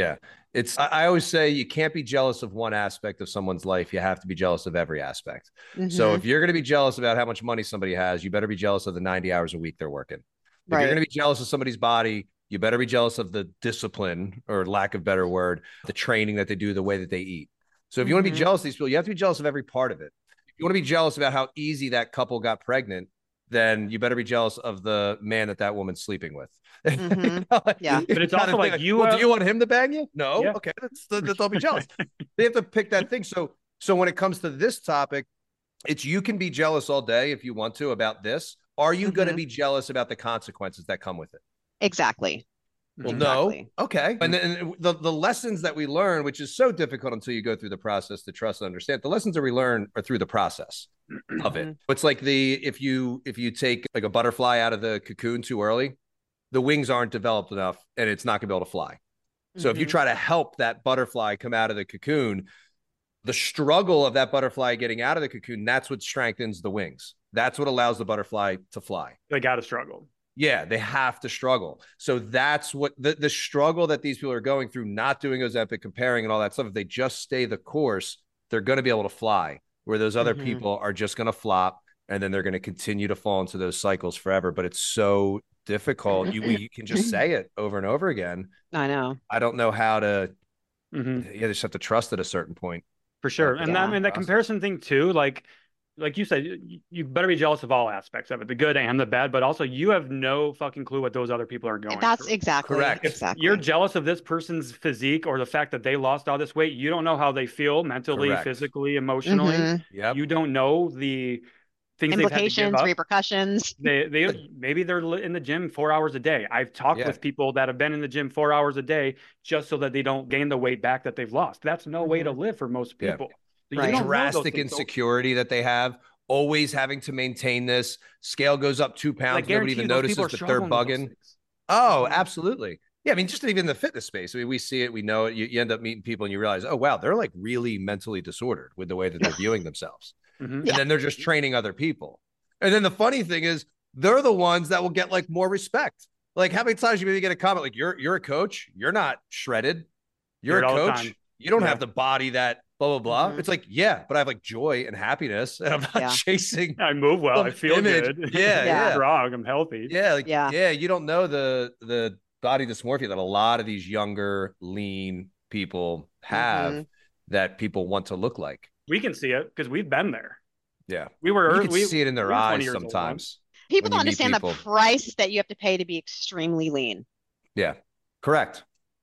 I always say you can't be jealous of one aspect of someone's life. You have to be jealous of every aspect. Mm-hmm. So if you're going to be jealous about how much money somebody has, you better be jealous of the 90 hours a week they're working. If you're going to be jealous of somebody's body, you better be jealous of the discipline, or lack of better word, the training that they do, the way that they eat. So if you want to be jealous of these people, you have to be jealous of every part of it. If you want to be jealous about how easy that couple got pregnant, then you better be jealous of the man that woman's sleeping with. Mm-hmm. Yeah. But it's also like, do you want him to bang you? No. Yeah. Okay. That's I'll be jealous. They have to pick that thing. So when it comes to this topic, you can be jealous all day if you want to about this. Are you going to be jealous about the consequences that come with it? Exactly. Well, no. Okay. And then the lessons that we learn, which is so difficult until you go through the process to trust and understand, the lessons that we learn are through the process of it. It's like if you take like a butterfly out of the cocoon too early, the wings aren't developed enough and it's not going to be able to fly. So if you try to help that butterfly come out of the cocoon, the struggle of that butterfly getting out of the cocoon, that's what strengthens the wings. That's what allows the butterfly to fly. They got to struggle. Yeah, they have to struggle. So that's what the struggle that these people are going through, not doing Ozempic, comparing and all that stuff. If they just stay the course, they're going to be able to fly, where those other people are just going to flop and then they're going to continue to fall into those cycles forever. But it's so difficult. You can just say it over and over again. I know. I don't know how to, you just have to trust at a certain point. For sure. And that comparison thing too, like you said, you better be jealous of all aspects of it, the good and the bad, but also you have no fucking clue what those other people are going That's through. Exactly. Correct. If you're jealous of this person's physique or the fact that they lost all this weight, you don't know how they feel mentally, physically, emotionally. Yep. You don't know the things implications, repercussions. Maybe they're in the gym 4 hours a day. I've talked with people that have been in the gym 4 hours a day just so that they don't gain the weight back that they've lost. That's no way to live for most people. Yeah. The drastic insecurity that they have, always having to maintain this. Scale goes up 2 pounds. Nobody even notices that they're bugging. Oh, absolutely. Yeah, I mean, just even in the fitness space. I mean, we see it, we know it. You end up meeting people and you realize, oh, wow, they're like really mentally disordered with the way that they're viewing themselves. And then they're just training other people. And then the funny thing is, they're the ones that will get like more respect. Like, how many times you maybe get a comment like, you're a coach, you're not shredded, you're a coach, you don't have the body that blah, blah, blah. It's like, yeah, but I have like joy and happiness and I'm not chasing. I move well. I feel good. Yeah. I'm strong. I'm healthy. Yeah. You don't know the body dysmorphia that a lot of these younger, lean people have that people want to look like. We can see it because we've been there. Yeah. We can see it in their eyes sometimes. People don't understand the price that you have to pay to be extremely lean. Yeah. Correct.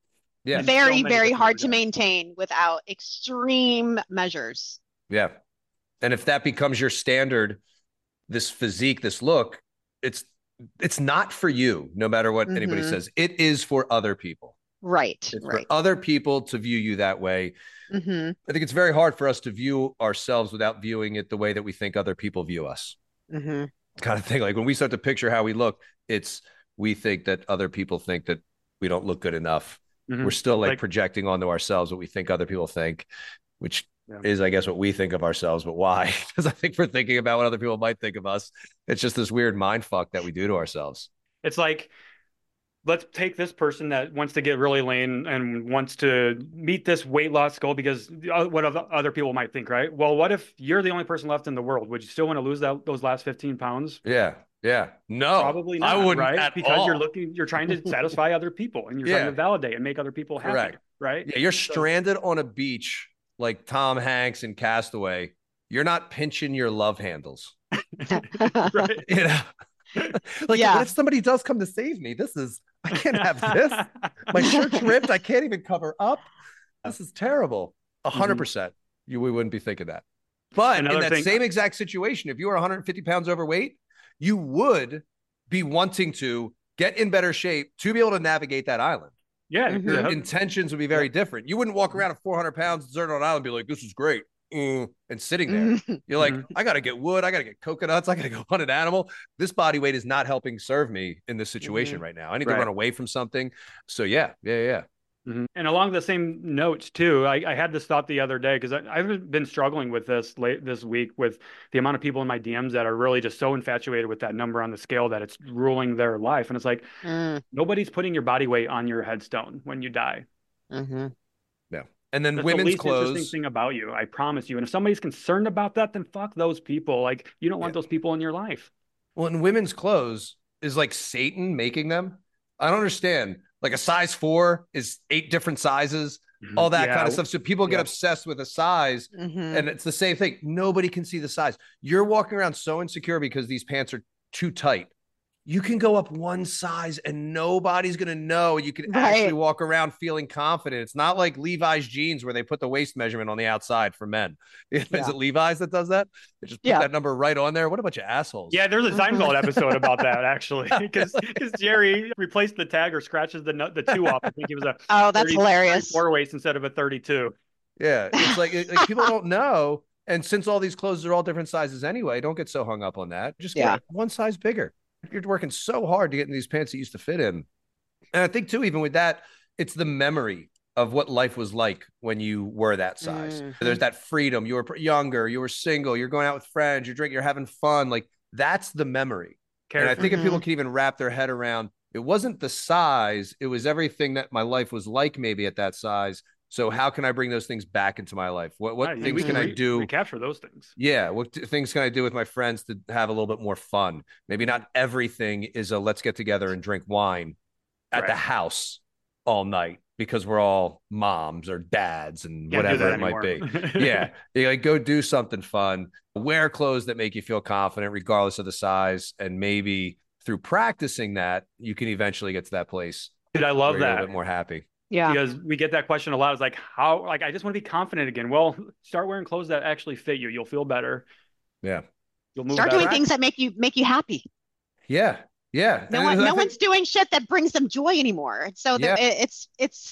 Yeah. Very, very hard to maintain without extreme measures. Yeah. And if that becomes your standard, this physique, this look, it's not for you, no matter what anybody says. It is for other people. Right. It's for other people to view you that way. I think it's very hard for us to view ourselves without viewing it the way that we think other people view us. Kind of thing. Like when we start to picture how we look, we think that other people think that we don't look good enough. We're still like projecting onto ourselves what we think other people think, which is, I guess, what we think of ourselves. But why? Because I think we're thinking about what other people might think of us. It's just this weird mind fuck that we do to ourselves. It's like, let's take this person that wants to get really lean and wants to meet this weight loss goal because what other people might think, right? Well, what if you're the only person left in the world? Would you still want to lose those last 15 pounds? Yeah. No, probably not. I wouldn't, right? Because all. You're trying to satisfy other people and you're trying to validate and make other people happy. Correct. Right. Yeah. You're stranded on a beach like Tom Hanks in Castaway. You're not pinching your love handles. Right. You know, like what if somebody does come to save me? I can't have this. My shirt's ripped. I can't even cover up. This is terrible. 100%. We wouldn't be thinking that. But in that same exact situation, if you were 150 pounds overweight, you would be wanting to get in better shape to be able to navigate that island. Yeah. Your intentions would be very different. You wouldn't walk around at 400 pounds, deserted on an island, and be like, this is great. And sitting there, you're like, I got to get wood. I got to get coconuts. I got to go hunt an animal. This body weight is not helping serve me in this situation right now. I need to run away from something. So yeah. And along the same notes too, I had this thought the other day because I've been struggling with this week with the amount of people in my DMs that are really just so infatuated with that number on the scale that it's ruling their life. And it's like, nobody's putting your body weight on your headstone when you die. Yeah. And then that's women's the least clothes. Interesting thing about you, I promise you. And if somebody's concerned about that, then fuck those people. Like you don't want those people in your life. Well, and women's clothes is like Satan making them. I don't understand. Like a size 4 is 8 different sizes, all that kind of stuff. So people get obsessed with a size and it's the same thing. Nobody can see the size. You're walking around so insecure because these pants are too tight. You can go up one size and nobody's going to know. You can actually walk around feeling confident. It's not like Levi's jeans where they put the waist measurement on the outside for men. Is it Levi's that does that? They just put that number right on there. What a bunch of assholes. Yeah, there's a Seinfeld episode about that, actually. Because Jerry replaced the tag or scratches the 2 off. I think he was a that's hilarious. 4 waist instead of a 32. Yeah, it's like people don't know. And since all these clothes are all different sizes anyway, don't get so hung up on that. Just get one size bigger. You're working so hard to get in these pants that used to fit in. And I think too, even with that, it's the memory of what life was like when you were that size. There's that freedom. You were younger, you were single, you're going out with friends, you're drinking, you're having fun. Like that's the memory. And I think if people can even wrap their head around, it wasn't the size, it was everything that my life was like maybe at that size. So how can I bring those things back into my life? What things can I do? Recapture those things. Yeah. What things can I do with my friends to have a little bit more fun? Maybe not everything is a let's get together and drink wine at the house all night because we're all moms or dads and whatever it might be. Yeah. You like go do something fun, wear clothes that make you feel confident regardless of the size. And maybe through practicing that, you can eventually get to that place. Dude, I love that. You're a little bit more happy. Yeah. Because we get that question a lot. It's like, I just want to be confident again. Well, start wearing clothes that actually fit you. You'll feel better. Yeah. You'll move Start doing things that make you happy. Yeah. Yeah. No one's doing shit that brings them joy anymore. So it's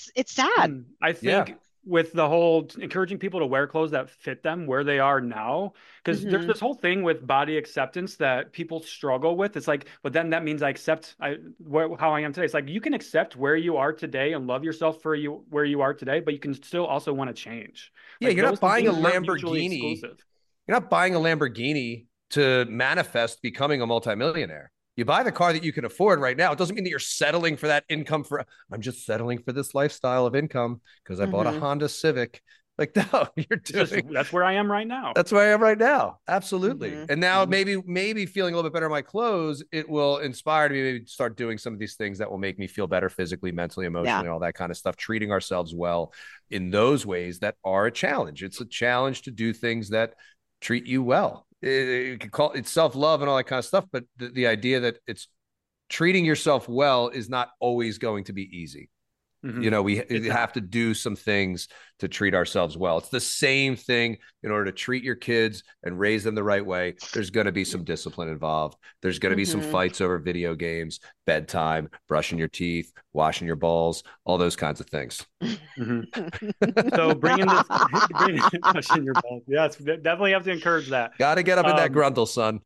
sad. I think with the whole encouraging people to wear clothes that fit them where they are now, because there's this whole thing with body acceptance that people struggle with. It's like, but then that means I accept how I am today. It's like you can accept where you are today and love yourself for where you are today, but you can still also want to change. Yeah, you're not buying a Lamborghini. You're not buying a Lamborghini to manifest becoming a multimillionaire. You buy the car that you can afford right now. It doesn't mean that you're settling for that income I'm just settling for this lifestyle of income because I bought a Honda Civic. Like, no, that's where I am right now. That's where I am right now. Absolutely. And now maybe feeling a little bit better in my clothes, it will inspire me to maybe start doing some of these things that will make me feel better physically, mentally, emotionally, all that kind of stuff, treating ourselves well in those ways that are a challenge. It's a challenge to do things that treat you well. You could call it self-love and all that kind of stuff, but the idea that it's treating yourself well is not always going to be easy. We have to do some things to treat ourselves well. It's the same thing. In order to treat your kids and raise them the right way, there's going to be some discipline involved. There's going to be some fights over video games, bedtime, brushing your teeth, washing your balls, all those kinds of things. So bringing washing your balls. Yes, definitely have to encourage that. Got to get up in that grundle, son.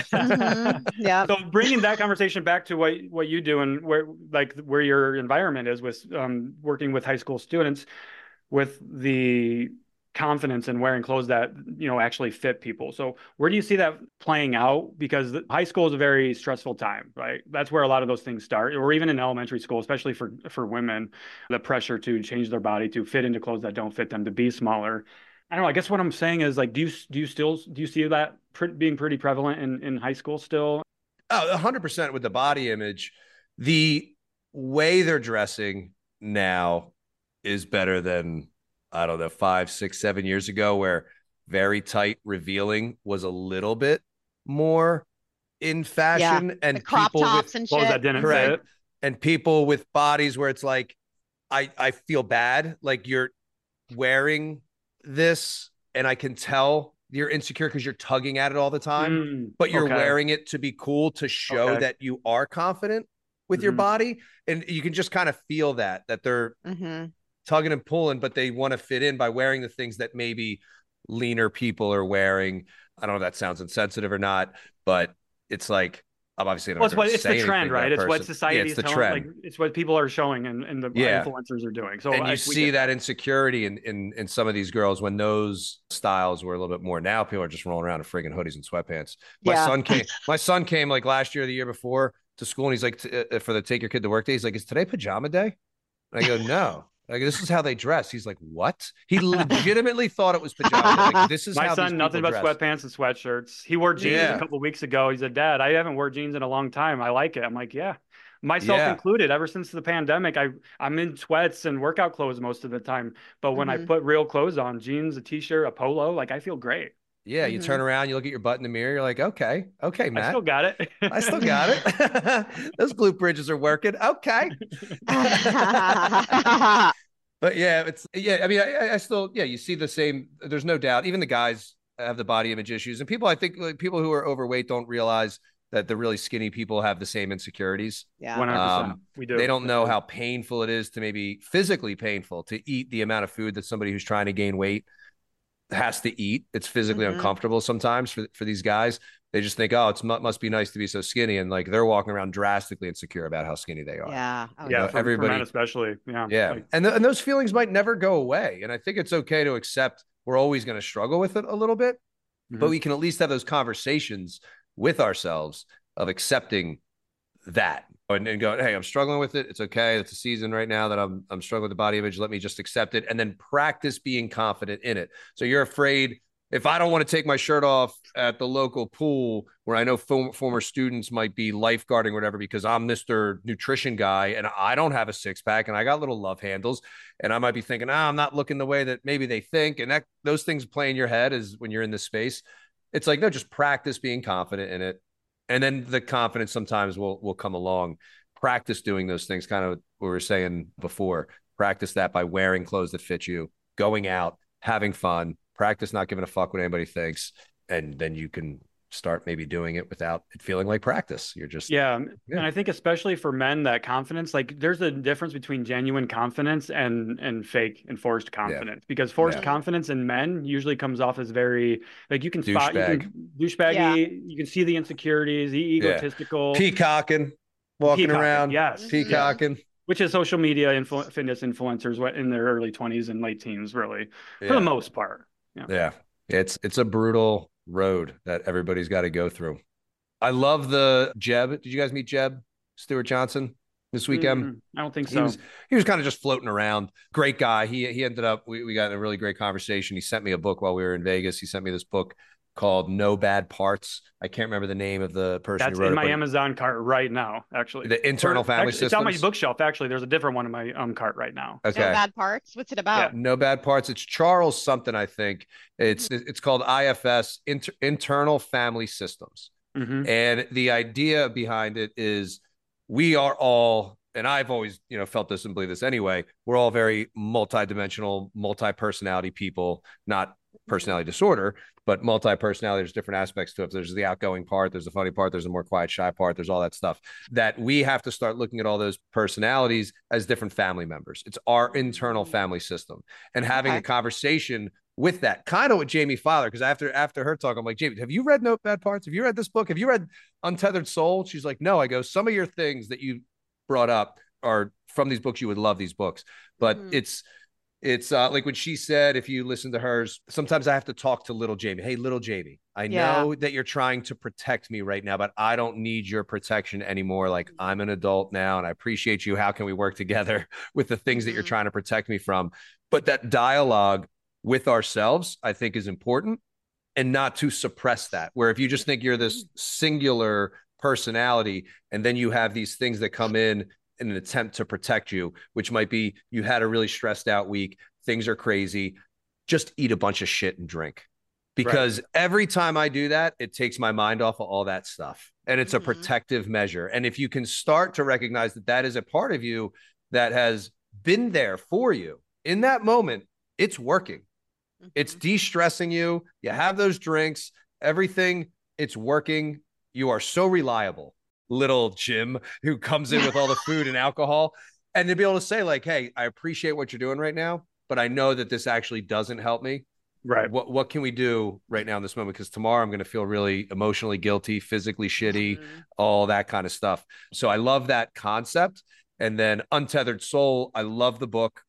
Yeah. So bringing that conversation back to what you do and where your environment is with working with high school students with the confidence in wearing clothes that actually fit people. So where do you see that playing out? Because high school is a very stressful time, right? That's where a lot of those things start, or even in elementary school, especially for women, the pressure to change their body to fit into clothes that don't fit them, to be smaller. I don't know. I guess what I'm saying is, like, do you see that being pretty prevalent in high school still? Oh, 100% with the body image. The way they're dressing now is better than, I don't know, 5, 6, 7 years ago, where very tight revealing was a little bit more in fashion. Yeah, and the crop people tops with and clothes shit. that didn't fit. And people with bodies where it's like, I feel bad, like you're wearing this and I can tell you're insecure because you're tugging at it all the time, but you're wearing it to be cool, to show that you are confident with your body. And you can just kind of feel that they're tugging and pulling, but they want to fit in by wearing the things that maybe leaner people are wearing. I don't know if that sounds insensitive or not, but it's like, I'm obviously not it's the trend, right? It's what society is telling. Like, it's what people are showing and the influencers are doing. So and you see that insecurity in some of these girls when those styles were a little bit more. Now people are just rolling around in friggin' hoodies and sweatpants. My son came like last year or the year before to school, and he's like, for the take your kid to work day, he's like, is today pajama day? And I go, no. Like, this is how they dress. He's like, what? He legitimately thought it was pajama. Like, this is my how son, nothing but sweatpants and sweatshirts. He wore jeans a couple of weeks ago. He said, Dad, I haven't worn jeans in a long time. I like it. I'm like, yeah, myself included. Ever since the pandemic, I'm in sweats and workout clothes most of the time. But when I put real clothes on, jeans, a t-shirt, a polo, like, I feel great. Yeah, you turn around, you look at your butt in the mirror, you're like, okay, Matt. I still got it. I still got it. Those glute bridges are working. Okay. But I mean, I still, you see the same. There's no doubt. Even the guys have the body image issues, and people, I think, like, people who are overweight don't realize that the really skinny people have the same insecurities. Yeah, 100%. We do. They don't know how painful it is, to maybe physically painful, to eat the amount of food that somebody who's trying to gain weight has to eat. It's physically uncomfortable sometimes for these guys. They just think, oh, it must be nice to be so skinny, and like they're walking around drastically insecure about how skinny they are. Yeah, everybody, for men especially. Yeah, like, and those feelings might never go away. And I think it's okay to accept we're always going to struggle with it a little bit, but we can at least have those conversations with ourselves of accepting that and go, hey, I'm struggling with it. It's okay. It's a season right now that I'm struggling with the body image. Let me just accept it, and then practice being confident in it. So you're afraid. If I don't want to take my shirt off at the local pool where I know former students might be lifeguarding or whatever, because I'm Mr. Nutrition guy and I don't have a six pack and I got little love handles, and I might be thinking, I'm not looking the way that maybe they think. And those things play in your head as when you're in this space. It's like, no, just practice being confident in it. And then the confidence sometimes will come along. Practice doing those things, kind of what we were saying before. Practice that by wearing clothes that fit you, going out, having fun. Practice not giving a fuck what anybody thinks, and then you can start maybe doing it without it feeling like practice. You're just And I think especially for men, that confidence, like, there's a difference between genuine confidence and fake and forced confidence, because forced confidence in men usually comes off as very, like, you can spot douchebaggy, you can see the insecurities, egotistical, peacocking, walking around, peacocking. Which is social media fitness influencers in their early 20s and late teens, really, for the most part. Yeah. It's a brutal road that everybody's got to go through. I love the Jeb. Did you guys meet Jeb Stewart Johnson this weekend? I don't think so. He was kind of just floating around. Great guy. He ended up, we got in a really great conversation. He sent me a book while we were in Vegas. He sent me this book called No Bad Parts. I can't remember the name of the person who wrote it. That's in my Amazon cart right now, actually. The Internal Family Systems. It's on my bookshelf, actually. There's a different one in my cart right now. Okay. No Bad Parts? What's it about? No Bad Parts. It's Charles something, I think. It's called IFS, Internal Family Systems. And the idea behind it is we are all, and I've always, felt this and believe this anyway, we're all very multi-dimensional, multi-personality people, not personality disorder, but multi-personality. There's different aspects to it. There's the outgoing part, there's the funny part, there's the more quiet, shy part, there's all that stuff, that we have to start looking at all those personalities as different family members. It's our internal family system, and having a conversation with that, kind of with Jamie Filer, because after her talk, I'm like, Jamie, have you read No Bad Parts? Have you read this book? Have you read Untethered Soul? She's like, no. I go, some of your things that you brought up are from these books. You would love these books, but it's like when she said, if you listen to hers, sometimes I have to talk to little Jamie. Hey, little Jamie, I know that you're trying to protect me right now, but I don't need your protection anymore. Like, I'm an adult now and I appreciate you. How can we work together with the things that you're trying to protect me from? But that dialogue with ourselves, I think, is important, and not to suppress that, where if you just think you're this singular personality and then you have these things that come in an attempt to protect you, which might be you had a really stressed out week, things are crazy, just eat a bunch of shit and drink. Because every time I do that, it takes my mind off of all that stuff. And it's a protective measure. And if you can start to recognize that that is a part of you that has been there for you in that moment, it's working. It's de-stressing you. You have those drinks, everything, it's working. You are so reliable. Little Jim, who comes in with all the food and alcohol, and to be able to say, like, hey, I appreciate what you're doing right now, but I know that this actually doesn't help me. Right. What can we do right now in this moment? Because tomorrow I'm going to feel really emotionally guilty, physically shitty, all that kind of stuff. So I love that concept. And then Untethered Soul, I love the book.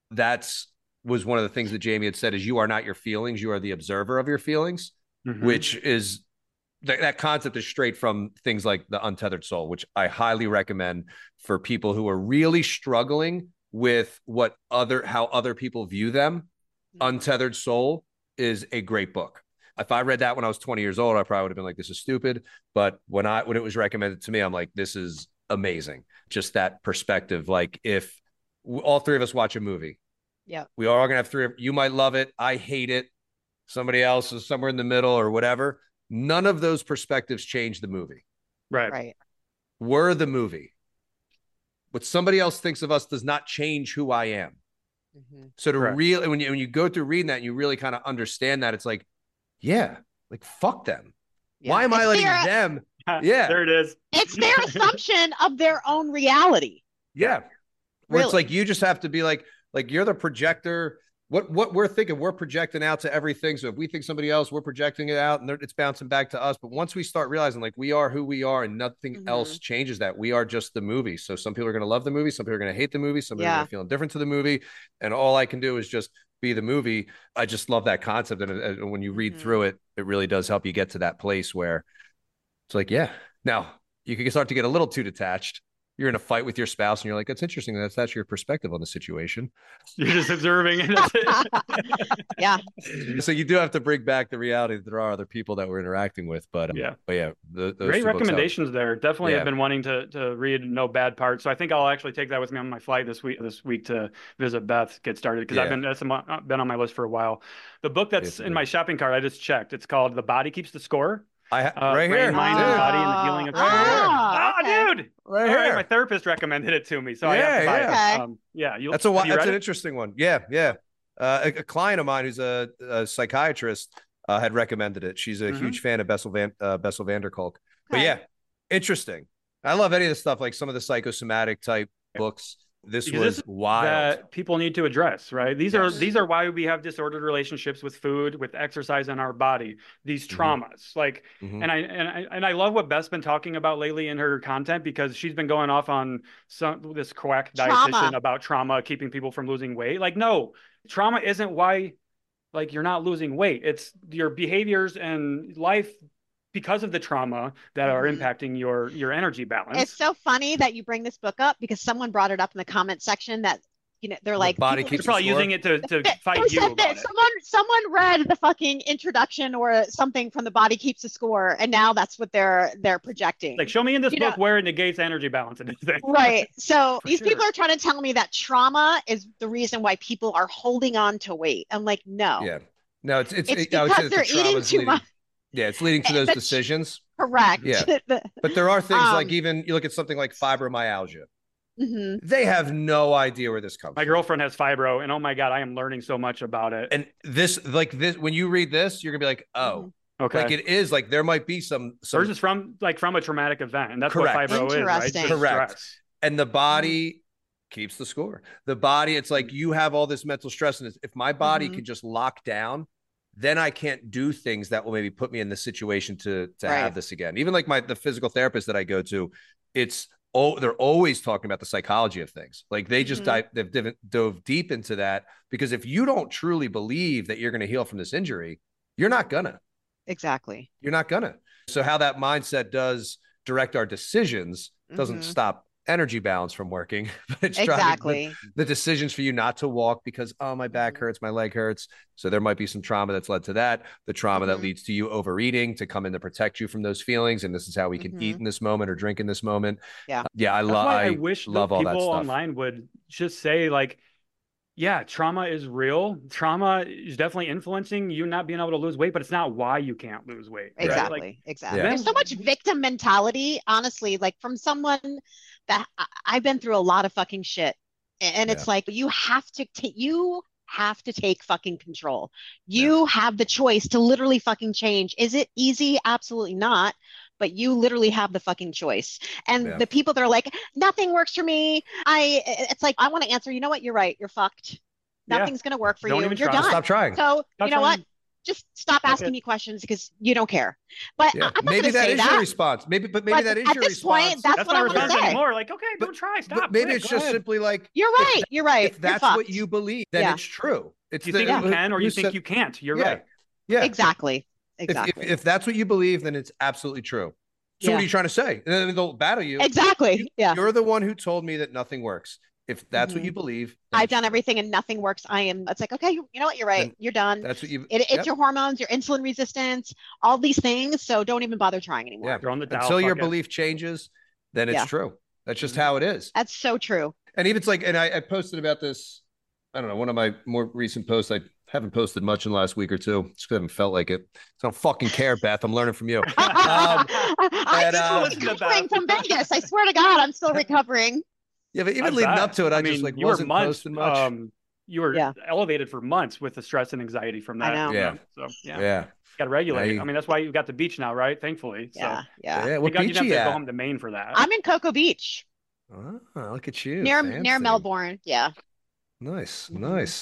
Was one of the things that Jamie had said, is you are not your feelings. You are the observer of your feelings, which is that concept is straight from things like the Untethered Soul, which I highly recommend for people who are really struggling with how other people view them. Untethered Soul is a great book. If I read that when I was 20 years old, I probably would have been like, this is stupid. But when it was recommended to me, I'm like, this is amazing. Just that perspective. Like, if all three of us watch a movie, we are all going to have you might love it. I hate it. Somebody else is somewhere in the middle or whatever. None of those perspectives change the movie. Right. We're the movie. What somebody else thinks of us does not change who I am. So when you go through reading that and you really kind of understand that, it's like, like, fuck them. Why am I letting them? There it is. It's their assumption of their own reality. Where it's like, you just have to be like you're the projector. What we're thinking, we're projecting out to everything. So if we think somebody else, we're projecting it out and it's bouncing back to us. But once we start realizing, like, we are who we are and nothing else changes that, we are just the movie. So some people are going to love the movie. Some people are going to hate the movie. Some people are going to feel indifferent to the movie. And all I can do is just be the movie. I just love that concept. And when you read through it, it really does help you get to that place where it's like, now you can start to get a little too detached. You're in a fight with your spouse and you're like, that's interesting. That's your perspective on the situation. You're just observing it. So you do have to bring back the reality that there are other people that we're interacting with. But those great recommendations there. Definitely have been wanting to read No Bad Parts. So I think I'll actually take that with me on my flight this week to visit Beth, get started, because that's been on my list for a while. The book that's in my shopping cart, I just checked. It's called The Body Keeps the Score. Right here. Mind and Body and the Healing of Dude. Right here. My therapist recommended it to me. So I have to buy it. That's an interesting one. A client of mine who's a psychiatrist had recommended it. She's a huge fan of Bessel van der Kolk. But interesting. I love any of this stuff, like some of the psychosomatic type books. This was wild. That people need to address, right? These are why we have disordered relationships with food, with exercise, in our body. These traumas, and I love what Beth's been talking about lately in her content, because she's been going off on this quack dietitian about trauma keeping people from losing weight. Like, no, trauma isn't why, you're not losing weight. It's your behaviors and life because of the trauma that are impacting your energy balance. It's so funny that you bring this book up, because someone brought it up in the comment section that, they're like, body keeps probably using it to fight you about it. Someone read the fucking introduction or something from The Body Keeps the Score, and now that's what they're projecting. Like, show me in this book where it negates energy balance and everything. Right. So these people are trying to tell me that trauma is the reason why people are holding on to weight. I'm like, no. Yeah. No, it's because they're eating too much. Yeah, it's leading to those decisions. Correct. Yeah. But there are things like, even you look at something like fibromyalgia. They have no idea where this comes from. My girlfriend has fibro, and oh my God, I am learning so much about it. And this, when you read this, you're gonna be like, oh, okay. Like it is like there might be some. Hers is from a traumatic event, and that's what fibro is, right? Correct. Stress. And the body keeps the score. The body, it's like you have all this mental stress, and if my body could just lock down, then I can't do things that will maybe put me in the situation to have this again. Even like the physical therapist that I go to, they're always talking about the psychology of things. Like they just they've dove deep into that, because if you don't truly believe that you're going to heal from this injury, you're not gonna. Exactly. You're not gonna. So how that mindset does direct our decisions doesn't stop energy balance from working, but it's driving the decisions for you not to walk because, oh, my back hurts, my leg hurts. So there might be some trauma that's led to that. The trauma that leads to you overeating to come in to protect you from those feelings. And this is how we can eat in this moment or drink in this moment. Yeah. Yeah. I wish love all that stuff. People online would just say like, yeah, trauma is real. Trauma is definitely influencing you not being able to lose weight, but it's not why you can't lose weight. Right? Exactly. Exactly. Yeah. There's so much victim mentality, honestly, like from someone that I've been through a lot of fucking shit. And it's like, you have to take fucking control. You have the choice to literally fucking change. Is it easy? Absolutely not. But you literally have the fucking choice. And the people that are like, nothing works for me. It's like, I want to answer, you know what? You're right. You're fucked. Nothing's going to work for you. You're done. Stop trying. So you know what? Just stop asking me questions because you don't care. But I'm not maybe that is your response. Maybe that is your response. At this point, that's what I want to say. Anymore. Like, okay, don't try. Stop. But maybe it's just simply like, you're right. You're right. If that's what you believe, then it's true. It's you think you can or you think you can't. You're right. Yeah. Exactly. If that's what you believe, then it's absolutely true. So what are you trying to say? And then they'll battle you. Exactly. You're the one who told me that nothing works. If that's what you believe, I've done everything and nothing works. It's like, okay, you know what? You're right. You're done. That's what it's your hormones, your insulin resistance, all these things. So don't even bother trying anymore. Yeah. Until your belief changes, then it's true. That's just how it is. That's so true. And even it's like, and I posted about this, I don't know, one of my more recent posts. I haven't posted much in the last week or two. Just because I haven't felt like it. So I don't fucking care, Beth. I'm learning from you. I'm recovering from Vegas. I swear to God, I'm still recovering. Yeah, but even leading up to it, I just like wasn't posting much. You were elevated for months with the stress and anxiety from that. I know. Yeah. So got to regulate it. I mean, that's why you got the beach now, right? Thankfully. Yeah. What beach you you have at? to go home to Maine for that. I'm in Cocoa Beach. Oh, look at you. Near Melbourne. Yeah. Nice.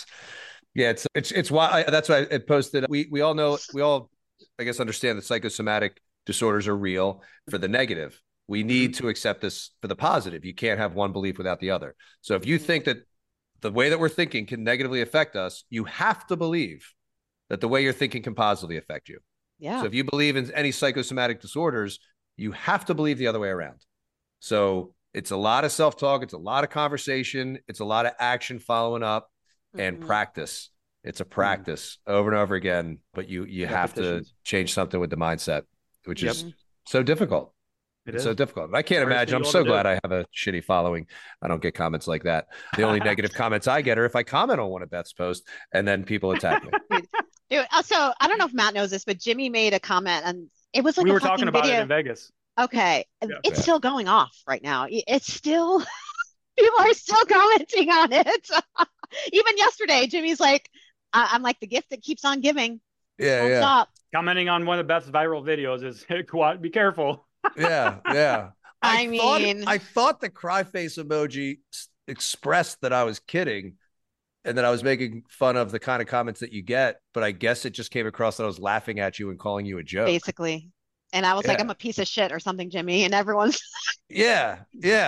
Yeah, it's why that's why I posted. We all I guess understand that psychosomatic disorders are real for the negative. We need to accept this for the positive. You can't have one belief without the other. So if you think that the way that we're thinking can negatively affect us, you have to believe that the way you're thinking can positively affect you. Yeah. So if you believe in any psychosomatic disorders, you have to believe the other way around. So it's a lot of self-talk. It's a lot of conversation. It's a lot of action following up and practice. It's a practice over and over again, but you have to change something with the mindset, which is so difficult. It's so difficult. I can't imagine. I'm so glad I have a shitty following. I don't get comments like that. The only negative comments I get are if I comment on one of Beth's posts and then people attack me. Dude, also, I don't know if Matt knows this, but Jimmy made a comment and it was like we were talking about it in Vegas. Okay. It's still going off right now. It's still, people are still commenting on it. Even yesterday, Jimmy's like, I'm like the gift that keeps on giving. Yeah. Stop. Commenting on one of Beth's viral videos is, be careful. Yeah. I thought the cry face emoji expressed that I was kidding and that I was making fun of the kind of comments that you get, but I guess it just came across that I was laughing at you and calling you a joke. Basically. And I was like, I'm a piece of shit or something, Jimmy. And everyone's Yeah.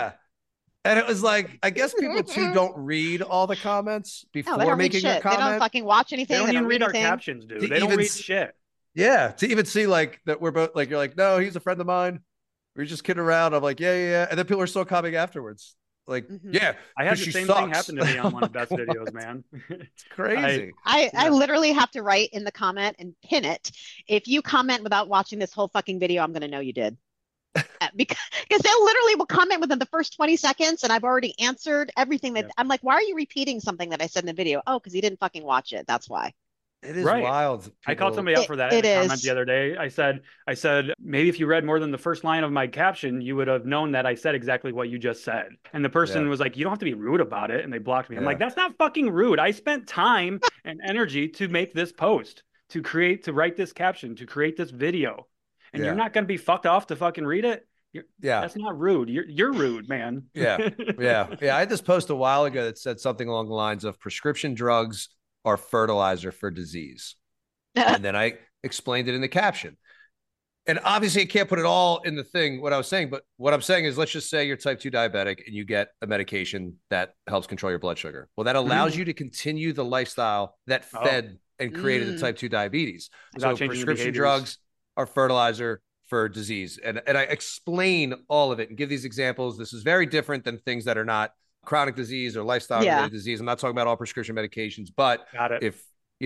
And it was like, I guess people too don't read all the comments before making a comment. They don't fucking watch anything. They don't even read our captions, dude. They don't read shit. Yeah. To even see like that we're both like, you're like, no, he's a friend of mine. We're just kidding around. I'm like, yeah. And then people are still commenting afterwards. Like, yeah. I had the same thing happen to me on one of Beth's videos, man. It's crazy. I literally have to write in the comment and pin it. If you comment without watching this whole fucking video, I'm going to know you did. because they literally will comment within the first 20 seconds and I've already answered everything that I'm like, why are you repeating something that I said in the video? Oh, because he didn't fucking watch it. That's why. It is wild. People... I called somebody out for that in a comment the other day. I said, maybe if you read more than the first line of my caption, you would have known that I said exactly what you just said. And the person was like, you don't have to be rude about it. And they blocked me. I'm like, that's not fucking rude. I spent time and energy to make this post, to write this caption, to create this video. And you're not going to be fucked off to fucking read it. That's not rude. You're rude, man. Yeah. I had this post a while ago that said something along the lines of prescription drugs are fertilizer for disease. And then I explained it in the caption. And obviously I can't put it all in the thing, what I was saying, but what I'm saying is, let's just say you're type 2 diabetic and you get a medication that helps control your blood sugar. Well, that allows you to continue the lifestyle that fed and created the type 2 diabetes. So prescription drugs are fertilizer for disease. And I explain all of it and give these examples. This is very different than things that are not chronic disease or lifestyle related disease. I'm not talking about all prescription medications, but if,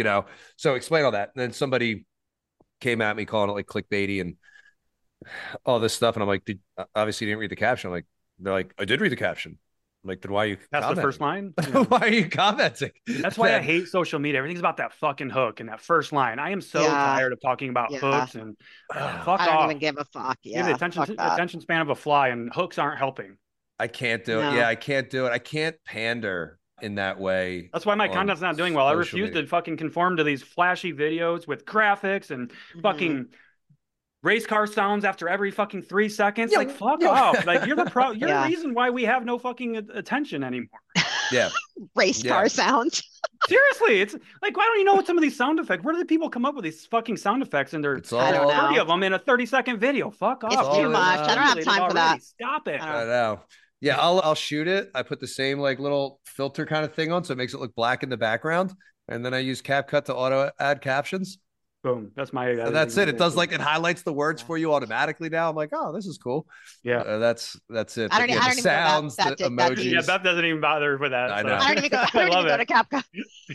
so explain all that. And then somebody came at me calling it like clickbaity and all this stuff. And I'm like, obviously you didn't read the caption. I'm like, they're like, I did read the caption. I'm like, then why are you That's commenting? The first line? Why are you commenting? That's why I hate social media. Everything's about that fucking hook and that first line. I am so tired of talking about hooks and fuck off. I don't even give a fuck. Yeah, the attention span of a fly, and hooks aren't helping. I can't do it. Yeah, I can't do it. I can't pander in that way. That's why my content's not doing well. I refuse to fucking conform to these flashy videos with graphics and fucking race car sounds after every fucking 3 seconds. Like, fuck off. Like, you're the reason why we have no fucking attention anymore. Yeah. Race car sounds. Seriously, it's like, why don't you know what some of these sound effects? Where do the people come up with these fucking sound effects? And there's 30 of them in a 30-second video. Fuck off. It's too much. I don't have time for that. Stop it. I know. Yeah, I'll shoot it. I put the same like little filter kind of thing on, so it makes it look black in the background, and then I use CapCut to auto add captions. Boom. That's my. And that's it. It does it highlights the words for you automatically now. I'm like, oh, this is cool. Yeah. That's it. I don't even sounds, the emojis. Yeah, Beth doesn't even bother with that. I know. I don't even go to CapCut.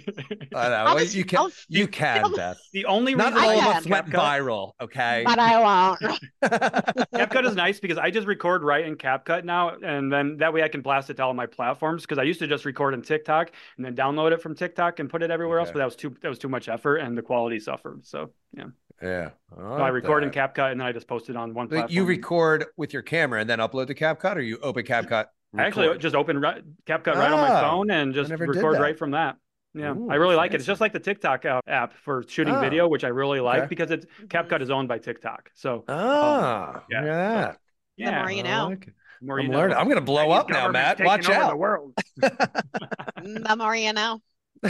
I know. Well, you can, Beth. The only reason not all of us went viral, okay? But I won't. CapCut is nice because I just record right in CapCut now, and then that way I can blast it to all my platforms. Because I used to just record in TikTok and then download it from TikTok and put it everywhere else, but that was too much effort and the quality suffered. So yeah. So I record in CapCut and then I just post it on one platform. You record with your camera and then upload to CapCut, or you open CapCut? I actually just open CapCut right on my phone and just record right from that. Yeah, I really like it. It's just like the TikTok app for shooting video, which I really like because CapCut is owned by TikTok. So The more you know. I'm going to blow up now, Matt. Watch out. The world. The more you know.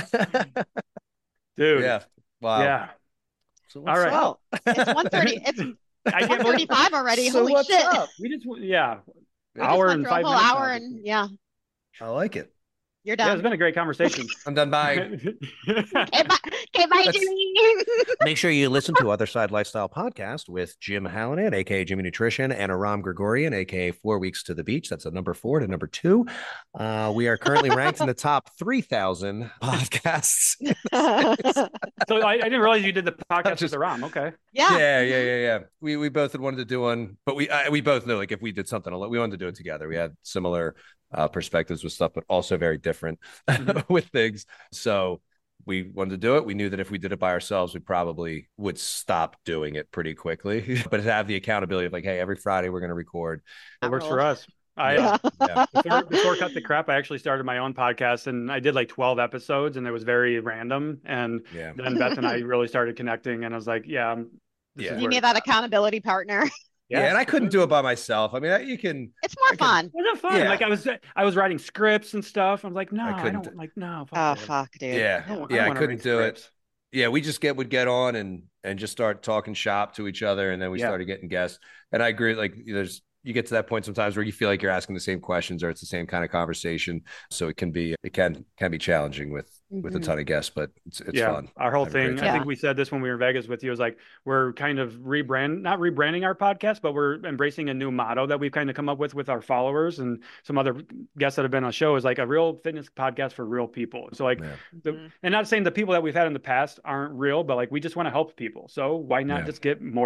Dude. Yeah. Wow. Yeah. So all right. Well, it's 1:30. It's 1:35 already. So Holy shit. Up? We just hour and 5 minutes. Hour and I like it. You're done. Yeah, it's been a great conversation. I'm done. Bye. Okay, bye, Jimmy. Make sure you listen to Other Side Lifestyle Podcast with Jim Hallinan, aka Jimmy Nutrition, and Aram Grigorian, aka 4 Weeks to the Beach. That's a number 4 to number 2. We are currently ranked in the top 3,000 podcasts. So I didn't realize you did the podcast with Aram. Okay. Yeah. We both had wanted to do one, but we both knew like if we did something, we wanted to do it together. We had similar perspectives with stuff, but also very different with things. So we wanted to do it. We knew that if we did it by ourselves, we probably would stop doing it pretty quickly. But to have the accountability of like, hey, every Friday we're going to record. It works for us. Before Cut the Crap, I actually started my own podcast and I did like 12 episodes and it was very random. And then Beth and I really started connecting and I was like, you need that accountability partner. Yeah, and I couldn't do it by myself. I mean, you can. It's more fun. It's fun. Yeah. Like I was writing scripts and stuff. I'm like, no, I don't like no. Fuck, dude. Yeah, I couldn't do it. Yeah, we just would get on and just start talking shop to each other, and then we started getting guests. And I agree. Like, you get to that point sometimes where you feel like you're asking the same questions or it's the same kind of conversation. So it can be challenging with a ton of guests, but it's fun. Our whole thing, I think we said this when we were in Vegas with you, is like, we're kind of not rebranding our podcast, but we're embracing a new motto that we've kind of come up with our followers and some other guests that have been on the show, is like a real fitness podcast for real people. So like, and not saying the people that we've had in the past aren't real, but like, we just want to help people. So why not just get more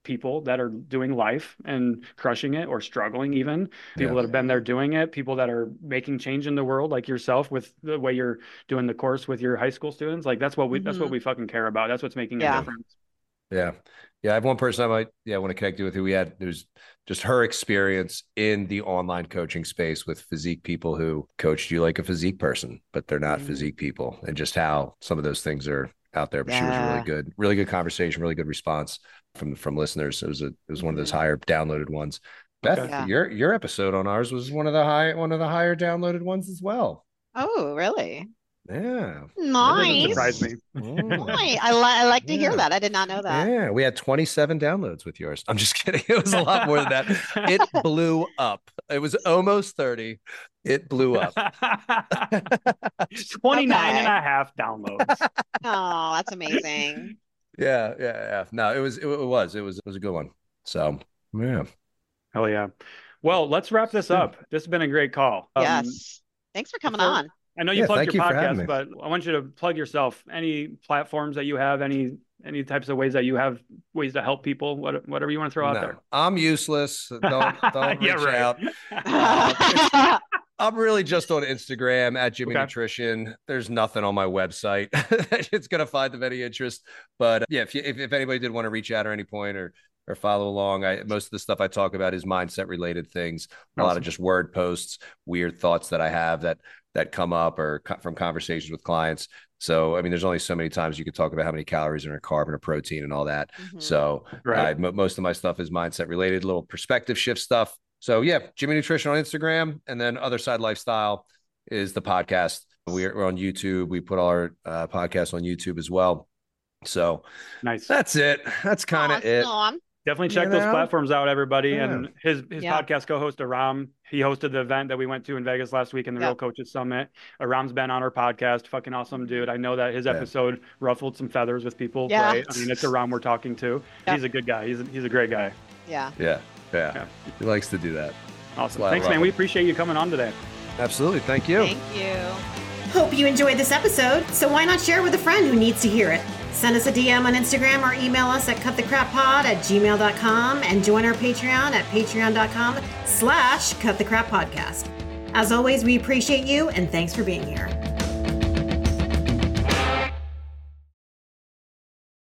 people that are doing life and crushing it or struggling, even people that have been there doing it, people that are making change in the world, like yourself with the way you're doing the course with your high school students. Like that's what we fucking care about. That's what's making a difference. Yeah. I have one person I might want to connect you with who's just her experience in the online coaching space with physique people who coached you like a physique person, but they're not physique people, and just how some of those things are out there. But she was really good conversation, really good response from listeners. It was one of those higher downloaded ones. Beth, your episode on ours was one of the higher downloaded ones as well. Oh, really? Yeah. Nice. Surprised me. Nice. I like to hear that. I did not know that. Yeah, we had 27 downloads with yours. I'm just kidding. It was a lot more than that. It blew up. It was almost 30. It blew up. 29 and a half downloads. Oh, that's amazing. Yeah. No, it was a good one. So, yeah. Hell yeah. Well, let's wrap this up. This has been a great call. Yes. Thanks for coming on. I know you plugged your podcast, but I want you to plug yourself. Any platforms that you have, any types of ways that you have ways to help people, whatever you want to throw out there. I'm useless. Don't reach out. I'm really just on Instagram at Jimmy Nutrition. There's nothing on my website it's going to find of any interest. But if anybody did want to reach out at any point or follow along, most of the stuff I talk about is mindset related things. A lot of just word posts, weird thoughts that I have that come up or from conversations with clients. So, I mean, there's only so many times you could talk about how many calories are in a carb and a protein and all that. So most of my stuff is mindset related, little perspective shift stuff. So Jimmy Nutrition on Instagram, and then Other Side Lifestyle is the podcast. We're on YouTube. We put our podcast on YouTube as well. So nice. That's it. That's kind of it. Definitely check those platforms out, everybody. And his podcast co-host, Aram, he hosted the event that we went to in Vegas last week in the Real Coaches Summit. Aram's been on our podcast. Fucking awesome dude. I know that his episode ruffled some feathers with people, right? I mean, it's Aram we're talking to. He's a good guy. He's a great guy. Yeah. He likes to do that. Awesome. Thanks, man. We appreciate you coming on today. Absolutely. Thank you. Thank you. Hope you enjoyed this episode, so why not share with a friend who needs to hear it? Send us a DM on Instagram or email us at cutthecrappod@gmail.com and join our Patreon at patreon.com/cutthecrappodcast. As always, we appreciate you and thanks for being here.